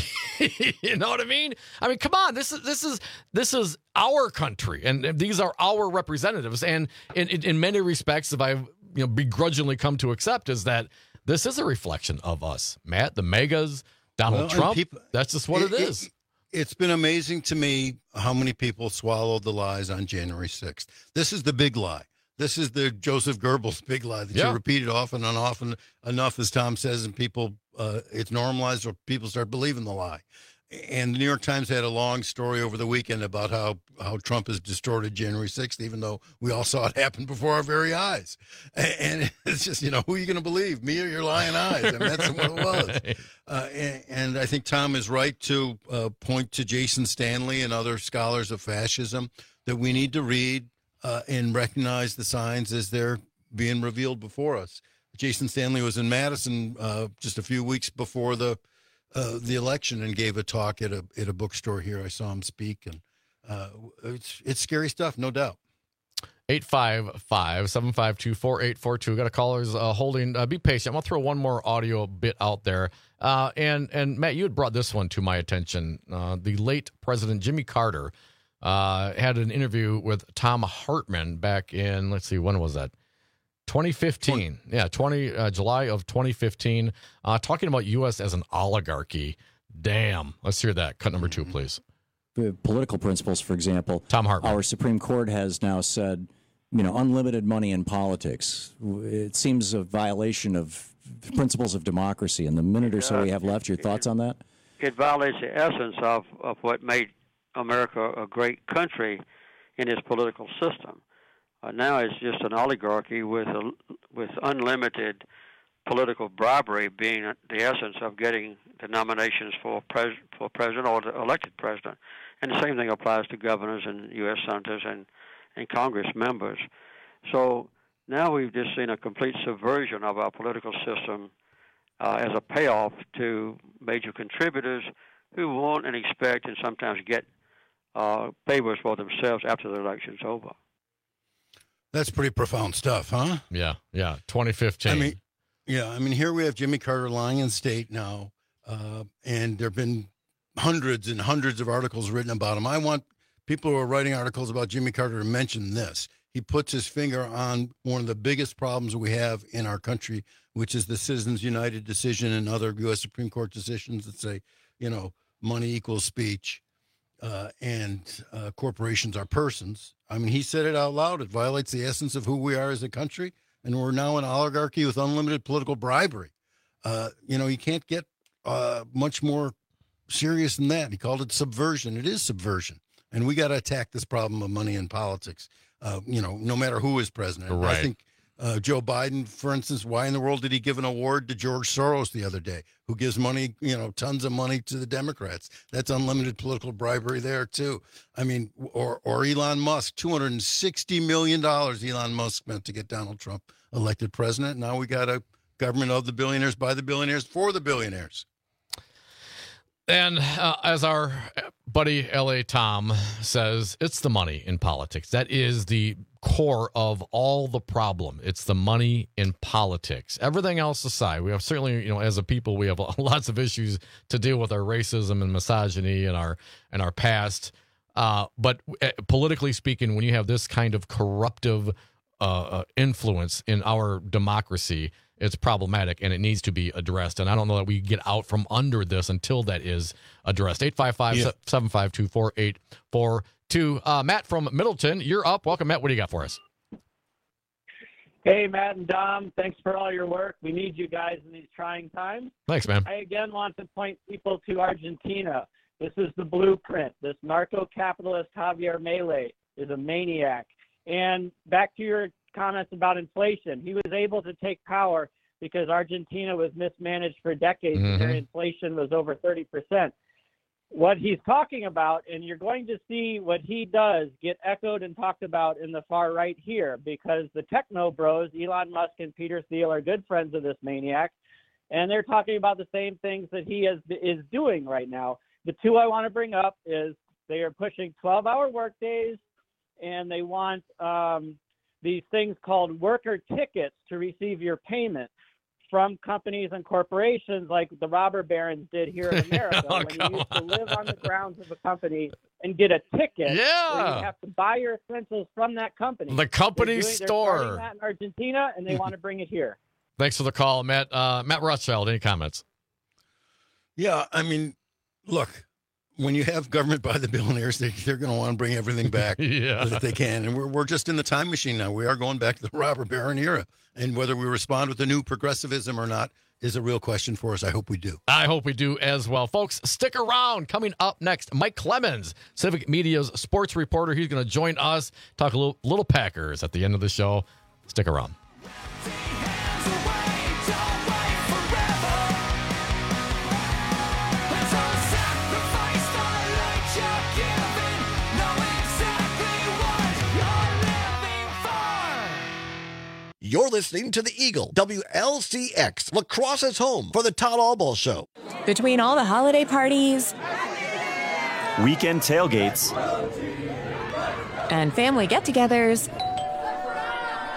You know what I mean? I mean, come on. This is this is this is our country, and these are our representatives. And in, in, in many respects, if I've you know begrudgingly come to accept, is that this is a reflection of us, Matt. The megas, Donald Well, and Trump. people- that's just what it, it is. It, it's been amazing to me how many people swallowed the lies on January sixth. This is the big lie. This is the Joseph Goebbels big lie that Yeah. you repeat it often and often enough, as Tom says, and people, uh, it's normalized or people start believing the lie. And the New York Times had a long story over the weekend about how, how Trump has distorted January sixth, even though we all saw it happen before our very eyes. And, and it's just, you know, who are you going to believe, me or your lying eyes? And that's what it was. Uh, and, and I think Tom is right to uh, point to Jason Stanley and other scholars of fascism that we need to read uh, and recognize the signs as they're being revealed before us. Jason Stanley was in Madison uh, just a few weeks before the uh, the election and gave a talk at a at a bookstore here. I saw him speak, and uh, it's it's scary stuff, no doubt. eight five five, seven five two, four eight four two. Got a caller's uh, holding. Uh, be patient. I'm going to throw one more audio bit out there. Uh, and, and Matt, you had brought this one to my attention. Uh, the late President Jimmy Carter uh, had an interview with Thom Hartmann back in, let's see, when was that? twenty fifteen. Yeah, twenty uh, July of twenty fifteen. Uh, talking about U S as an oligarchy. Damn. Let's hear that. Cut number two, please. Political principles, for example. Thom Hartmann. Our Supreme Court has now said, you know, unlimited money in politics. It seems a violation of principles of democracy. In the minute or so we have left, your thoughts on that? It violates the essence of, of what made America a great country in its political system. Uh, now it's just an oligarchy with a, with unlimited political bribery being the essence of getting the nominations for pres- for president or the elected president. And the same thing applies to governors and U S senators and, and Congress members. So now we've just seen a complete subversion of our political system uh, as a payoff to major contributors who want and expect and sometimes get uh, favors for themselves after the election's over. That's pretty profound stuff, huh? Yeah, yeah. twenty fifteen. I mean, yeah, I mean, here we have Jimmy Carter lying in state now, uh, and there have been hundreds and hundreds of articles written about him. I want people who are writing articles about Jimmy Carter to mention this. He puts his finger on one of the biggest problems we have in our country, which is the Citizens United decision and other U S Supreme Court decisions that say, you know, money equals speech. Uh, and uh, corporations are persons. I mean, he said it out loud. It violates the essence of who we are as a country, and we're now an oligarchy with unlimited political bribery. Uh, you know, you can't get uh, much more serious than that. He called it subversion. It is subversion, and we got to attack this problem of money in politics. Uh, you know, no matter who is president. Right. I think uh, Joe Biden, for instance, why in the world did he give an award to George Soros the other day, who gives money, you know, tons of money to the Democrats? That's unlimited political bribery there, too. I mean, or or Elon Musk, two hundred sixty million dollars Elon Musk spent to get Donald Trump elected president. Now we got a government of the billionaires, by the billionaires, for the billionaires. And uh, as our buddy L A Tom says, it's the money in politics. That is the core of all the problem. It's the money in politics. Everything else aside, we have certainly, you know, as a people, we have lots of issues to deal with our racism and misogyny and our and our past. Uh, but politically speaking, when you have this kind of corruptive uh, influence in our democracy, it's problematic and it needs to be addressed. And I don't know that we get out from under this until that is addressed. eight five five, seven five two, four eight four two. Uh, Matt from Middleton, you're up. Welcome, Matt. What do you got for us? Hey, Matt and Dom. Thanks for all your work. We need you guys in these trying times. Thanks, man. I again want to point people to Argentina. This is the blueprint. This narco-capitalist Javier Milei is a maniac. And back to your comments about inflation. He was able to take power because Argentina was mismanaged for decades Mm-hmm. and their inflation was over thirty percent. What he's talking about, and you're going to see what he does get echoed and talked about in the far right here, because the techno bros, Elon Musk and Peter Thiel, are good friends of this maniac, and they're talking about the same things that he is, is doing right now. The two I want to bring up is they are pushing twelve-hour workdays, and they want um, these things called worker tickets to receive your payment from companies and corporations like the robber barons did here in America. Oh, when you used to live on the grounds of a company and get a ticket, Yeah. where you have to buy your essentials from that company. The company They're doing- store. They're starting that in Argentina, and they want to bring it here. Thanks for the call, Matt. Uh, Matt Rothschild, any comments? Yeah, I mean, look, when you have government by the billionaires, they, they're going to want to bring everything back Yeah. that they can. And we're, we're just in the time machine now. We are going back to the robber baron era. And whether we respond with the new progressivism or not is a real question for us. I hope we do. I hope we do as well. Folks, stick around. Coming up next, Mike Clemens, Civic Media's sports reporter. He's going to join us, talk a little, little Packers at the end of the show. Stick around. You're listening to The Eagle, W L C X, La Crosse's home for the Todd Albaugh Show. Between all the holiday parties, weekend tailgates, and family get-togethers,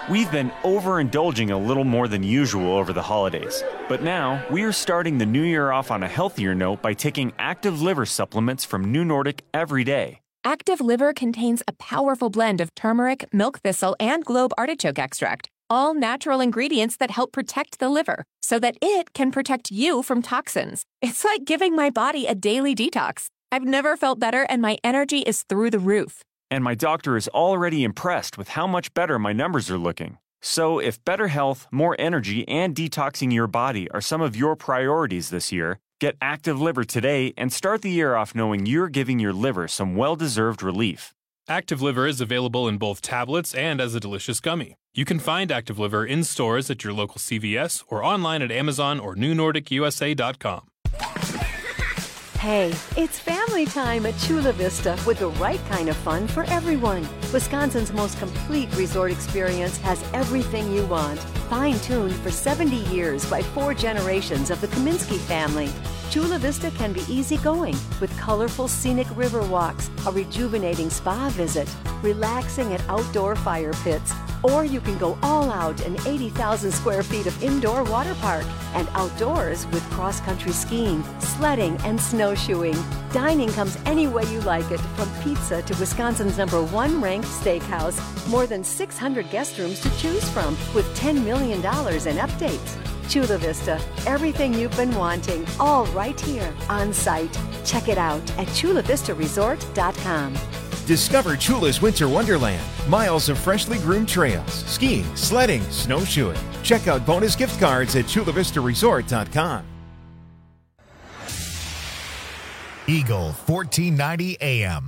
We've been overindulging a little more than usual over the holidays. But now, we are starting the new year off on a healthier note by taking Active Liver supplements from New Nordic every day. Active Liver contains a powerful blend of turmeric, milk thistle, and globe artichoke extract, all natural ingredients that help protect the liver so that it can protect you from toxins. It's like giving my body a daily detox. I've never felt better, and my energy is through the roof. And my doctor is already impressed with how much better my numbers are looking. So if better health, more energy, and detoxing your body are some of your priorities this year, get Active Liver today and start the year off knowing you're giving your liver some well-deserved relief. Active Liver is available in both tablets and as a delicious gummy. You can find Active Liver in stores at your local C V S or online at Amazon or new nordic u s a dot com. Hey, it's family time at Chula Vista with the right kind of fun for everyone. Wisconsin's most complete resort experience has everything you want. Fine-tuned for seventy years by four generations of the Kaminsky family. Chula Vista can be easygoing with colorful scenic river walks, a rejuvenating spa visit, relaxing at outdoor fire pits, or you can go all out in eighty thousand square feet of indoor water park and outdoors with cross-country skiing, sledding, and snowshoeing. Dining comes any way you like it, from pizza to Wisconsin's number one ranked steakhouse. More than six hundred guest rooms to choose from with ten million dollars in updates. Chula Vista, everything you've been wanting, all right here on site. Check it out at chula vista resort dot com. Discover Chula's Winter Wonderland. Miles of freshly groomed trails, skiing, sledding, snowshoeing. Check out bonus gift cards at chula vista resort dot com. Eagle fourteen ninety A M.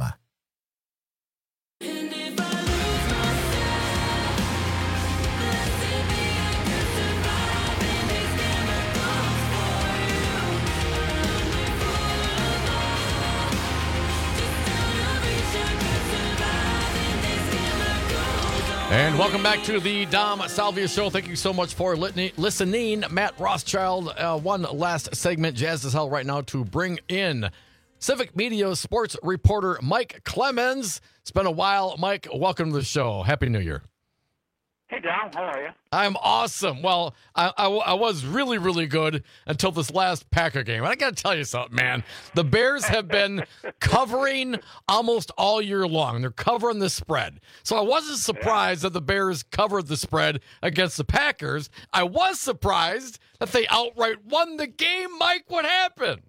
And welcome back to the Dom Salvia Show. Thank you so much for listening. Matt Rothschild, uh, one last segment, jazzed as hell right now to bring in Civic Media sports reporter Mike Clemens. It's been a while. Mike, welcome to the show. Happy New Year. Hey, Dom. How are you? I'm awesome. Well, I, I, I was really, really good until this last Packer game. I got to tell you something, man. The Bears have been covering almost all year long. They're covering the spread. So I wasn't surprised that the Bears covered the spread against the Packers. I was surprised that they outright won the game. Mike, what happened?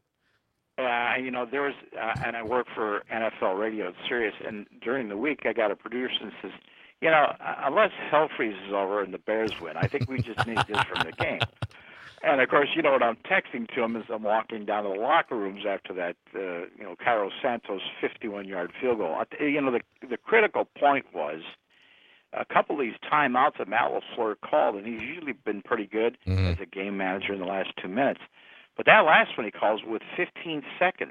Uh, you know, there was, uh, and I work for N F L Radio at Sirius, and during the week I got a producer and says, you know, unless hell freezes over and the Bears win, I think we just need this from the game. And, of course, you know what I'm texting to him as I'm walking down to the locker rooms after that, uh, you know, Cairo Santos fifty-one-yard field goal. You know, the the critical point was a couple of these timeouts that Matt LaFleur called, and he's usually been pretty good mm-hmm. as a game manager in the last two minutes. But that last one he calls with fifteen seconds.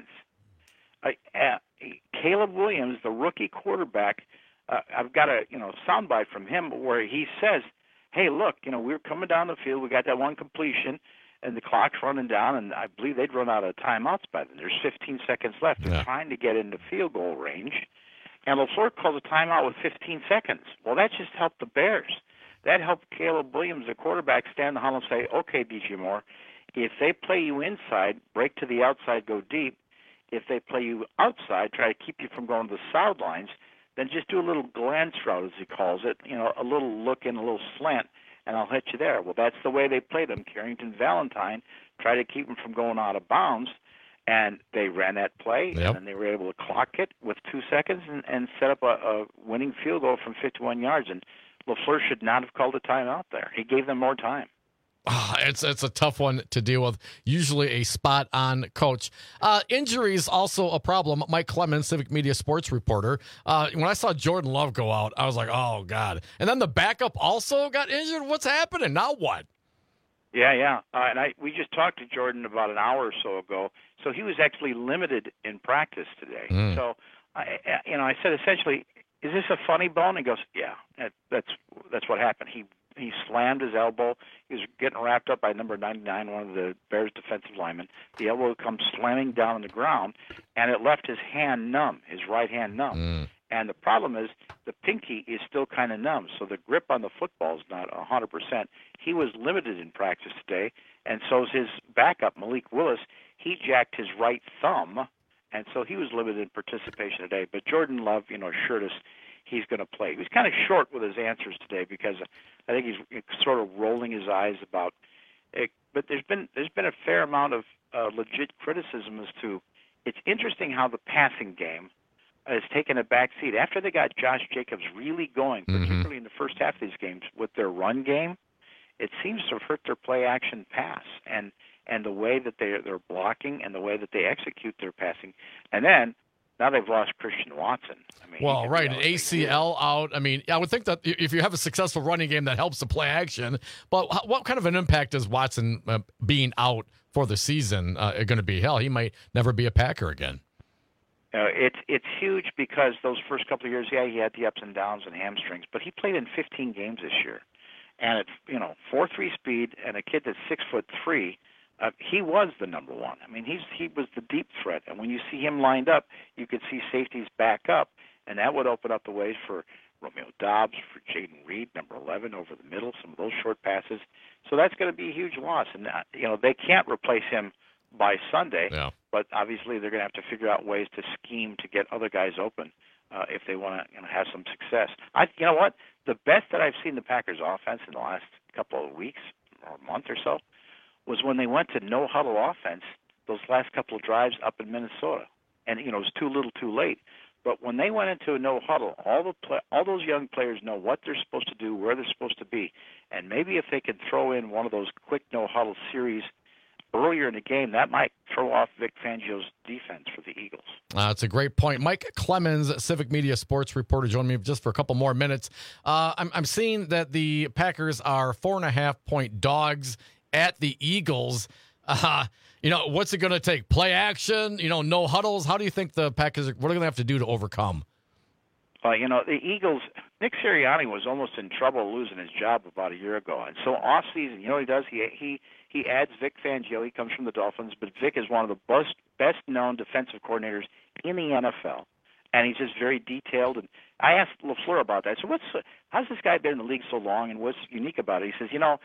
Uh, uh, Caleb Williams, the rookie quarterback, Uh, I've got a you know soundbite from him where he says, "Hey, look, you know we're coming down the field. We got that one completion, and the clock's running down, and I believe they'd run out of timeouts by then. There's fifteen seconds left. They're yeah. trying to get into field goal range, and LaFleur calls a timeout with fifteen seconds. Well, that just helped the Bears. That helped Caleb Williams, the quarterback, stand in the huddle and say, "Okay, D J Moore, if they play you inside, break to the outside, go deep. If they play you outside, try to keep you from going to the sidelines." Then just do a little glance route, as he calls it, you know, a little look in, a little slant, and I'll hit you there. Well, that's the way they played him. Carrington Valentine tried to keep him from going out of bounds, and they ran that play, yep. and then they were able to clock it with two seconds and, and set up a, a winning field goal from fifty-one yards. And LaFleur should not have called a timeout there. He gave them more time. Oh, it's it's a tough one to deal with. Usually a spot-on coach. Uh, injuries also a problem. Mike Clemens, Civic Media sports reporter. Uh, when I saw Jordan Love go out, I was like, oh, God. And then the backup also got injured? What's happening? Now what? Yeah, yeah. Uh, and I we just talked to Jordan about an hour or so ago. So he was actually limited in practice today. Mm. So, I, you know, I said essentially, is this a funny bone? He goes, yeah, that, that's that's what happened. He He slammed his elbow. He was getting wrapped up by number ninety-nine, one of the Bears' defensive linemen. The elbow comes slamming down on the ground, and it left his hand numb, his right hand numb. Mm. And the problem is the pinky is still kind of numb, so the grip on the football is not one hundred percent. He was limited in practice today, and so is his backup, Malik Willis. He jacked his right thumb, and so he was limited in participation today. But Jordan Love, you know, assured us he's going to play. He was kind of short with his answers today because I think he's sort of rolling his eyes about it. But there's been there's been a fair amount of uh, legit criticism as to it's interesting how the passing game has taken a back seat. After they got Josh Jacobs really going, particularly mm-hmm. in the first half of these games, with their run game, it seems to have hurt their play-action pass and and the way that they're, they're blocking and the way that they execute their passing. And then, now they've lost Christian Watson. I mean, well, right, an A C L out. I mean, I would think that if you have a successful running game, that helps the play action. But what kind of an impact is Watson uh, being out for the season uh, going to be? Hell, he might never be a Packer again. Uh, it's it's huge because those first couple of years, yeah, he had the ups and downs and hamstrings, but he played in fifteen games this year, and it's you know four three speed and a kid that's six foot three, uh, he was the number one. I mean, he's he was the deep threat, and when you see him lined up, you could see safeties back up, and that would open up the ways for Romeo Doubs, for Jaden Reed, number eleven, over the middle, some of those short passes. So that's going to be a huge loss, and uh, you know they can't replace him by Sunday, yeah. but obviously they're going to have to figure out ways to scheme to get other guys open uh, if they want to you know, have some success. I, you know what? The best that I've seen the Packers offense in the last couple of weeks or month or so was when they went to no-huddle offense those last couple of drives up in Minnesota. And, you know, it was too little too late. But when they went into a no-huddle, all the play, all those young players know what they're supposed to do, where they're supposed to be. And maybe if they could throw in one of those quick no-huddle series earlier in the game, that might throw off Vic Fangio's defense for the Eagles. Uh, that's a great point. Mike Clemens, Civic Media sports reporter, joined me just for a couple more minutes. Uh, I'm, I'm seeing that the Packers are four and a half point dogs at the Eagles. Uh, you know, what's it going to take? Play action? You know, no huddles? How do you think the Packers, are, what are they going to have to do to overcome? Uh, you know, the Eagles, Nick Sirianni was almost in trouble losing his job about a year ago. And so off season, you know what he does? He he he adds Vic Fangio. He comes from the Dolphins, but Vic is one of the best best known defensive coordinators in the N F L. And he's just very detailed. And I asked LaFleur about that. So what's how's this guy been in the league so long, and what's unique about it? He says, you know,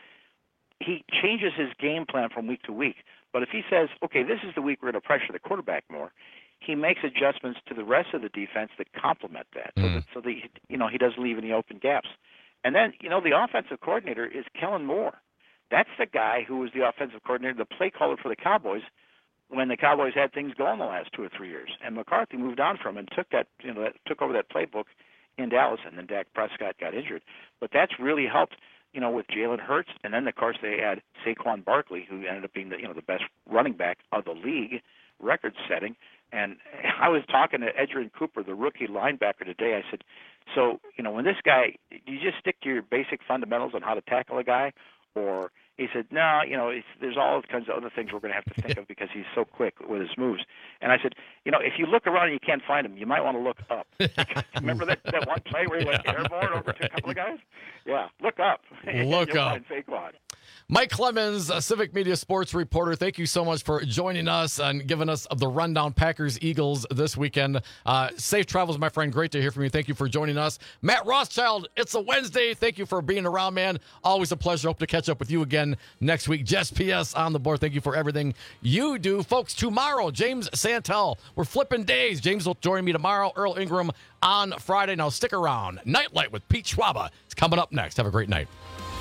he changes his game plan from week to week. But if he says, okay, this is the week we're going to pressure the quarterback more, he makes adjustments to the rest of the defense that complement that, so mm. that so that you know he doesn't leave any open gaps. And then you know the offensive coordinator is Kellen Moore. That's the guy who was the offensive coordinator, the play caller for the Cowboys when the Cowboys had things going the last two or three years. And McCarthy moved on from him and took that you know that, took over that playbook in Dallas, and then Dak Prescott got injured. But that's really helped. You know, with Jalen Hurts, and then of course they had Saquon Barkley, who ended up being the you know the best running back of the league, record-setting. And I was talking to Edgerrin Cooper, the rookie linebacker, today. I said, so, you know, when this guy, do you just stick to your basic fundamentals on how to tackle a guy? Or he said, no, you know, it's, there's all kinds of other things we're going to have to think of because he's so quick with his moves. And I said, you know, if you look around and you can't find him, you might want to look up. Remember that, that one play where he went airborne over to a couple of guys? Yeah, look up. Look You'll up. find Saquon. Mike Clemens, a Civic Media sports reporter, thank you so much for joining us and giving us the rundown Packers-Eagles this weekend. Uh, safe travels, my friend. Great to hear from you. Thank you for joining us. Matt Rothschild, it's a Wednesday. Thank you for being around, man. Always a pleasure. Hope to catch up with you again next week. Jess P S on the board. Thank you for everything you do. Folks, tomorrow, James Santel. We're flipping days. James will join me tomorrow. Earl Ingram on Friday. Now stick around. Nightlight with Pete Schwaba. It's coming up next. Have a great night.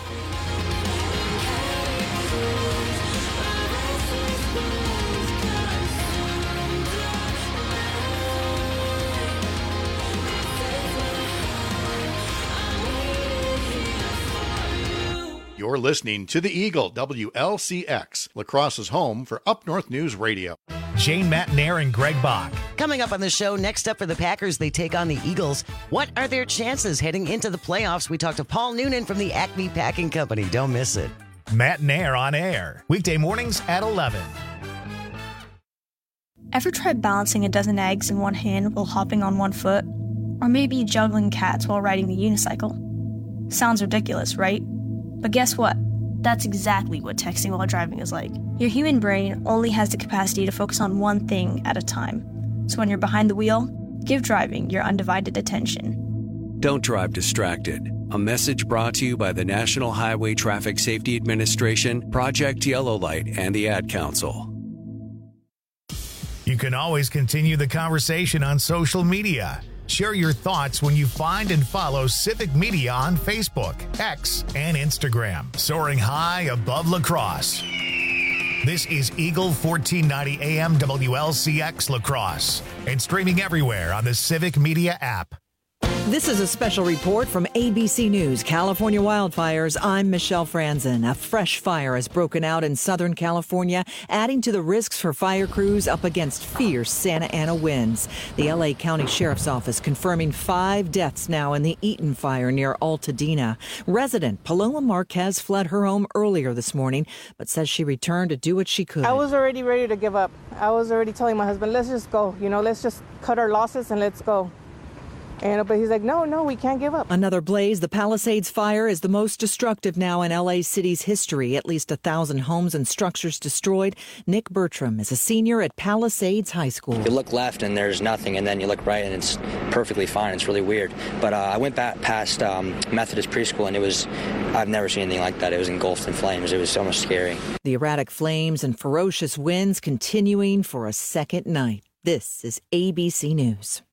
You're listening to The Eagle, W L C X, La Crosse's home for Up North News Radio. Jane Matnair and Greg Bach. Coming up on the show, next up for the Packers, they take on the Eagles. What are their chances heading into the playoffs? We talk to Paul Noonan from the Acme Packing Company. Don't miss it. Matnair on air, weekday mornings at eleven. Ever tried balancing a dozen eggs in one hand while hopping on one foot? Or maybe juggling cats while riding the unicycle? Sounds ridiculous, right? But guess what? That's exactly what texting while driving is like. Your human brain only has the capacity to focus on one thing at a time. So when you're behind the wheel, Give driving your undivided attention. Don't drive distracted. A message brought to you by the National Highway Traffic Safety Administration, Project Yellow Light, and the Ad Council. You can always continue the conversation on social media. Share your thoughts when you find and follow Civic Media on Facebook, X, and Instagram. Soaring high above La Crosse. This is Eagle fourteen ninety A M W L C X La Crosse and streaming everywhere on the Civic Media app. This is a special report from A B C News, California Wildfires. I'm Michelle Franzen. A fresh fire has broken out in Southern California, adding to the risks for fire crews up against fierce Santa Ana winds. The L A County Sheriff's Office confirming five deaths now in the Eaton fire near Altadena. Resident Paloma Marquez fled her home earlier this morning, but says she returned to do what she could. I was already ready to give up. I was already telling my husband, let's just go. You know, let's just cut our losses and let's go. And, but he's like, no, no, we can't give up. Another blaze. The Palisades fire is the most destructive now in L A City's history. At least a thousand homes and structures destroyed. Nick Bertram is a senior at Palisades High School. You look left and there's nothing, and then you look right and it's perfectly fine. It's really weird. But uh, I went back past um, Methodist Preschool, and it was, I've never seen anything like that. It was engulfed in flames. It was so much scary. The erratic flames and ferocious winds continuing for a second night. This is A B C News.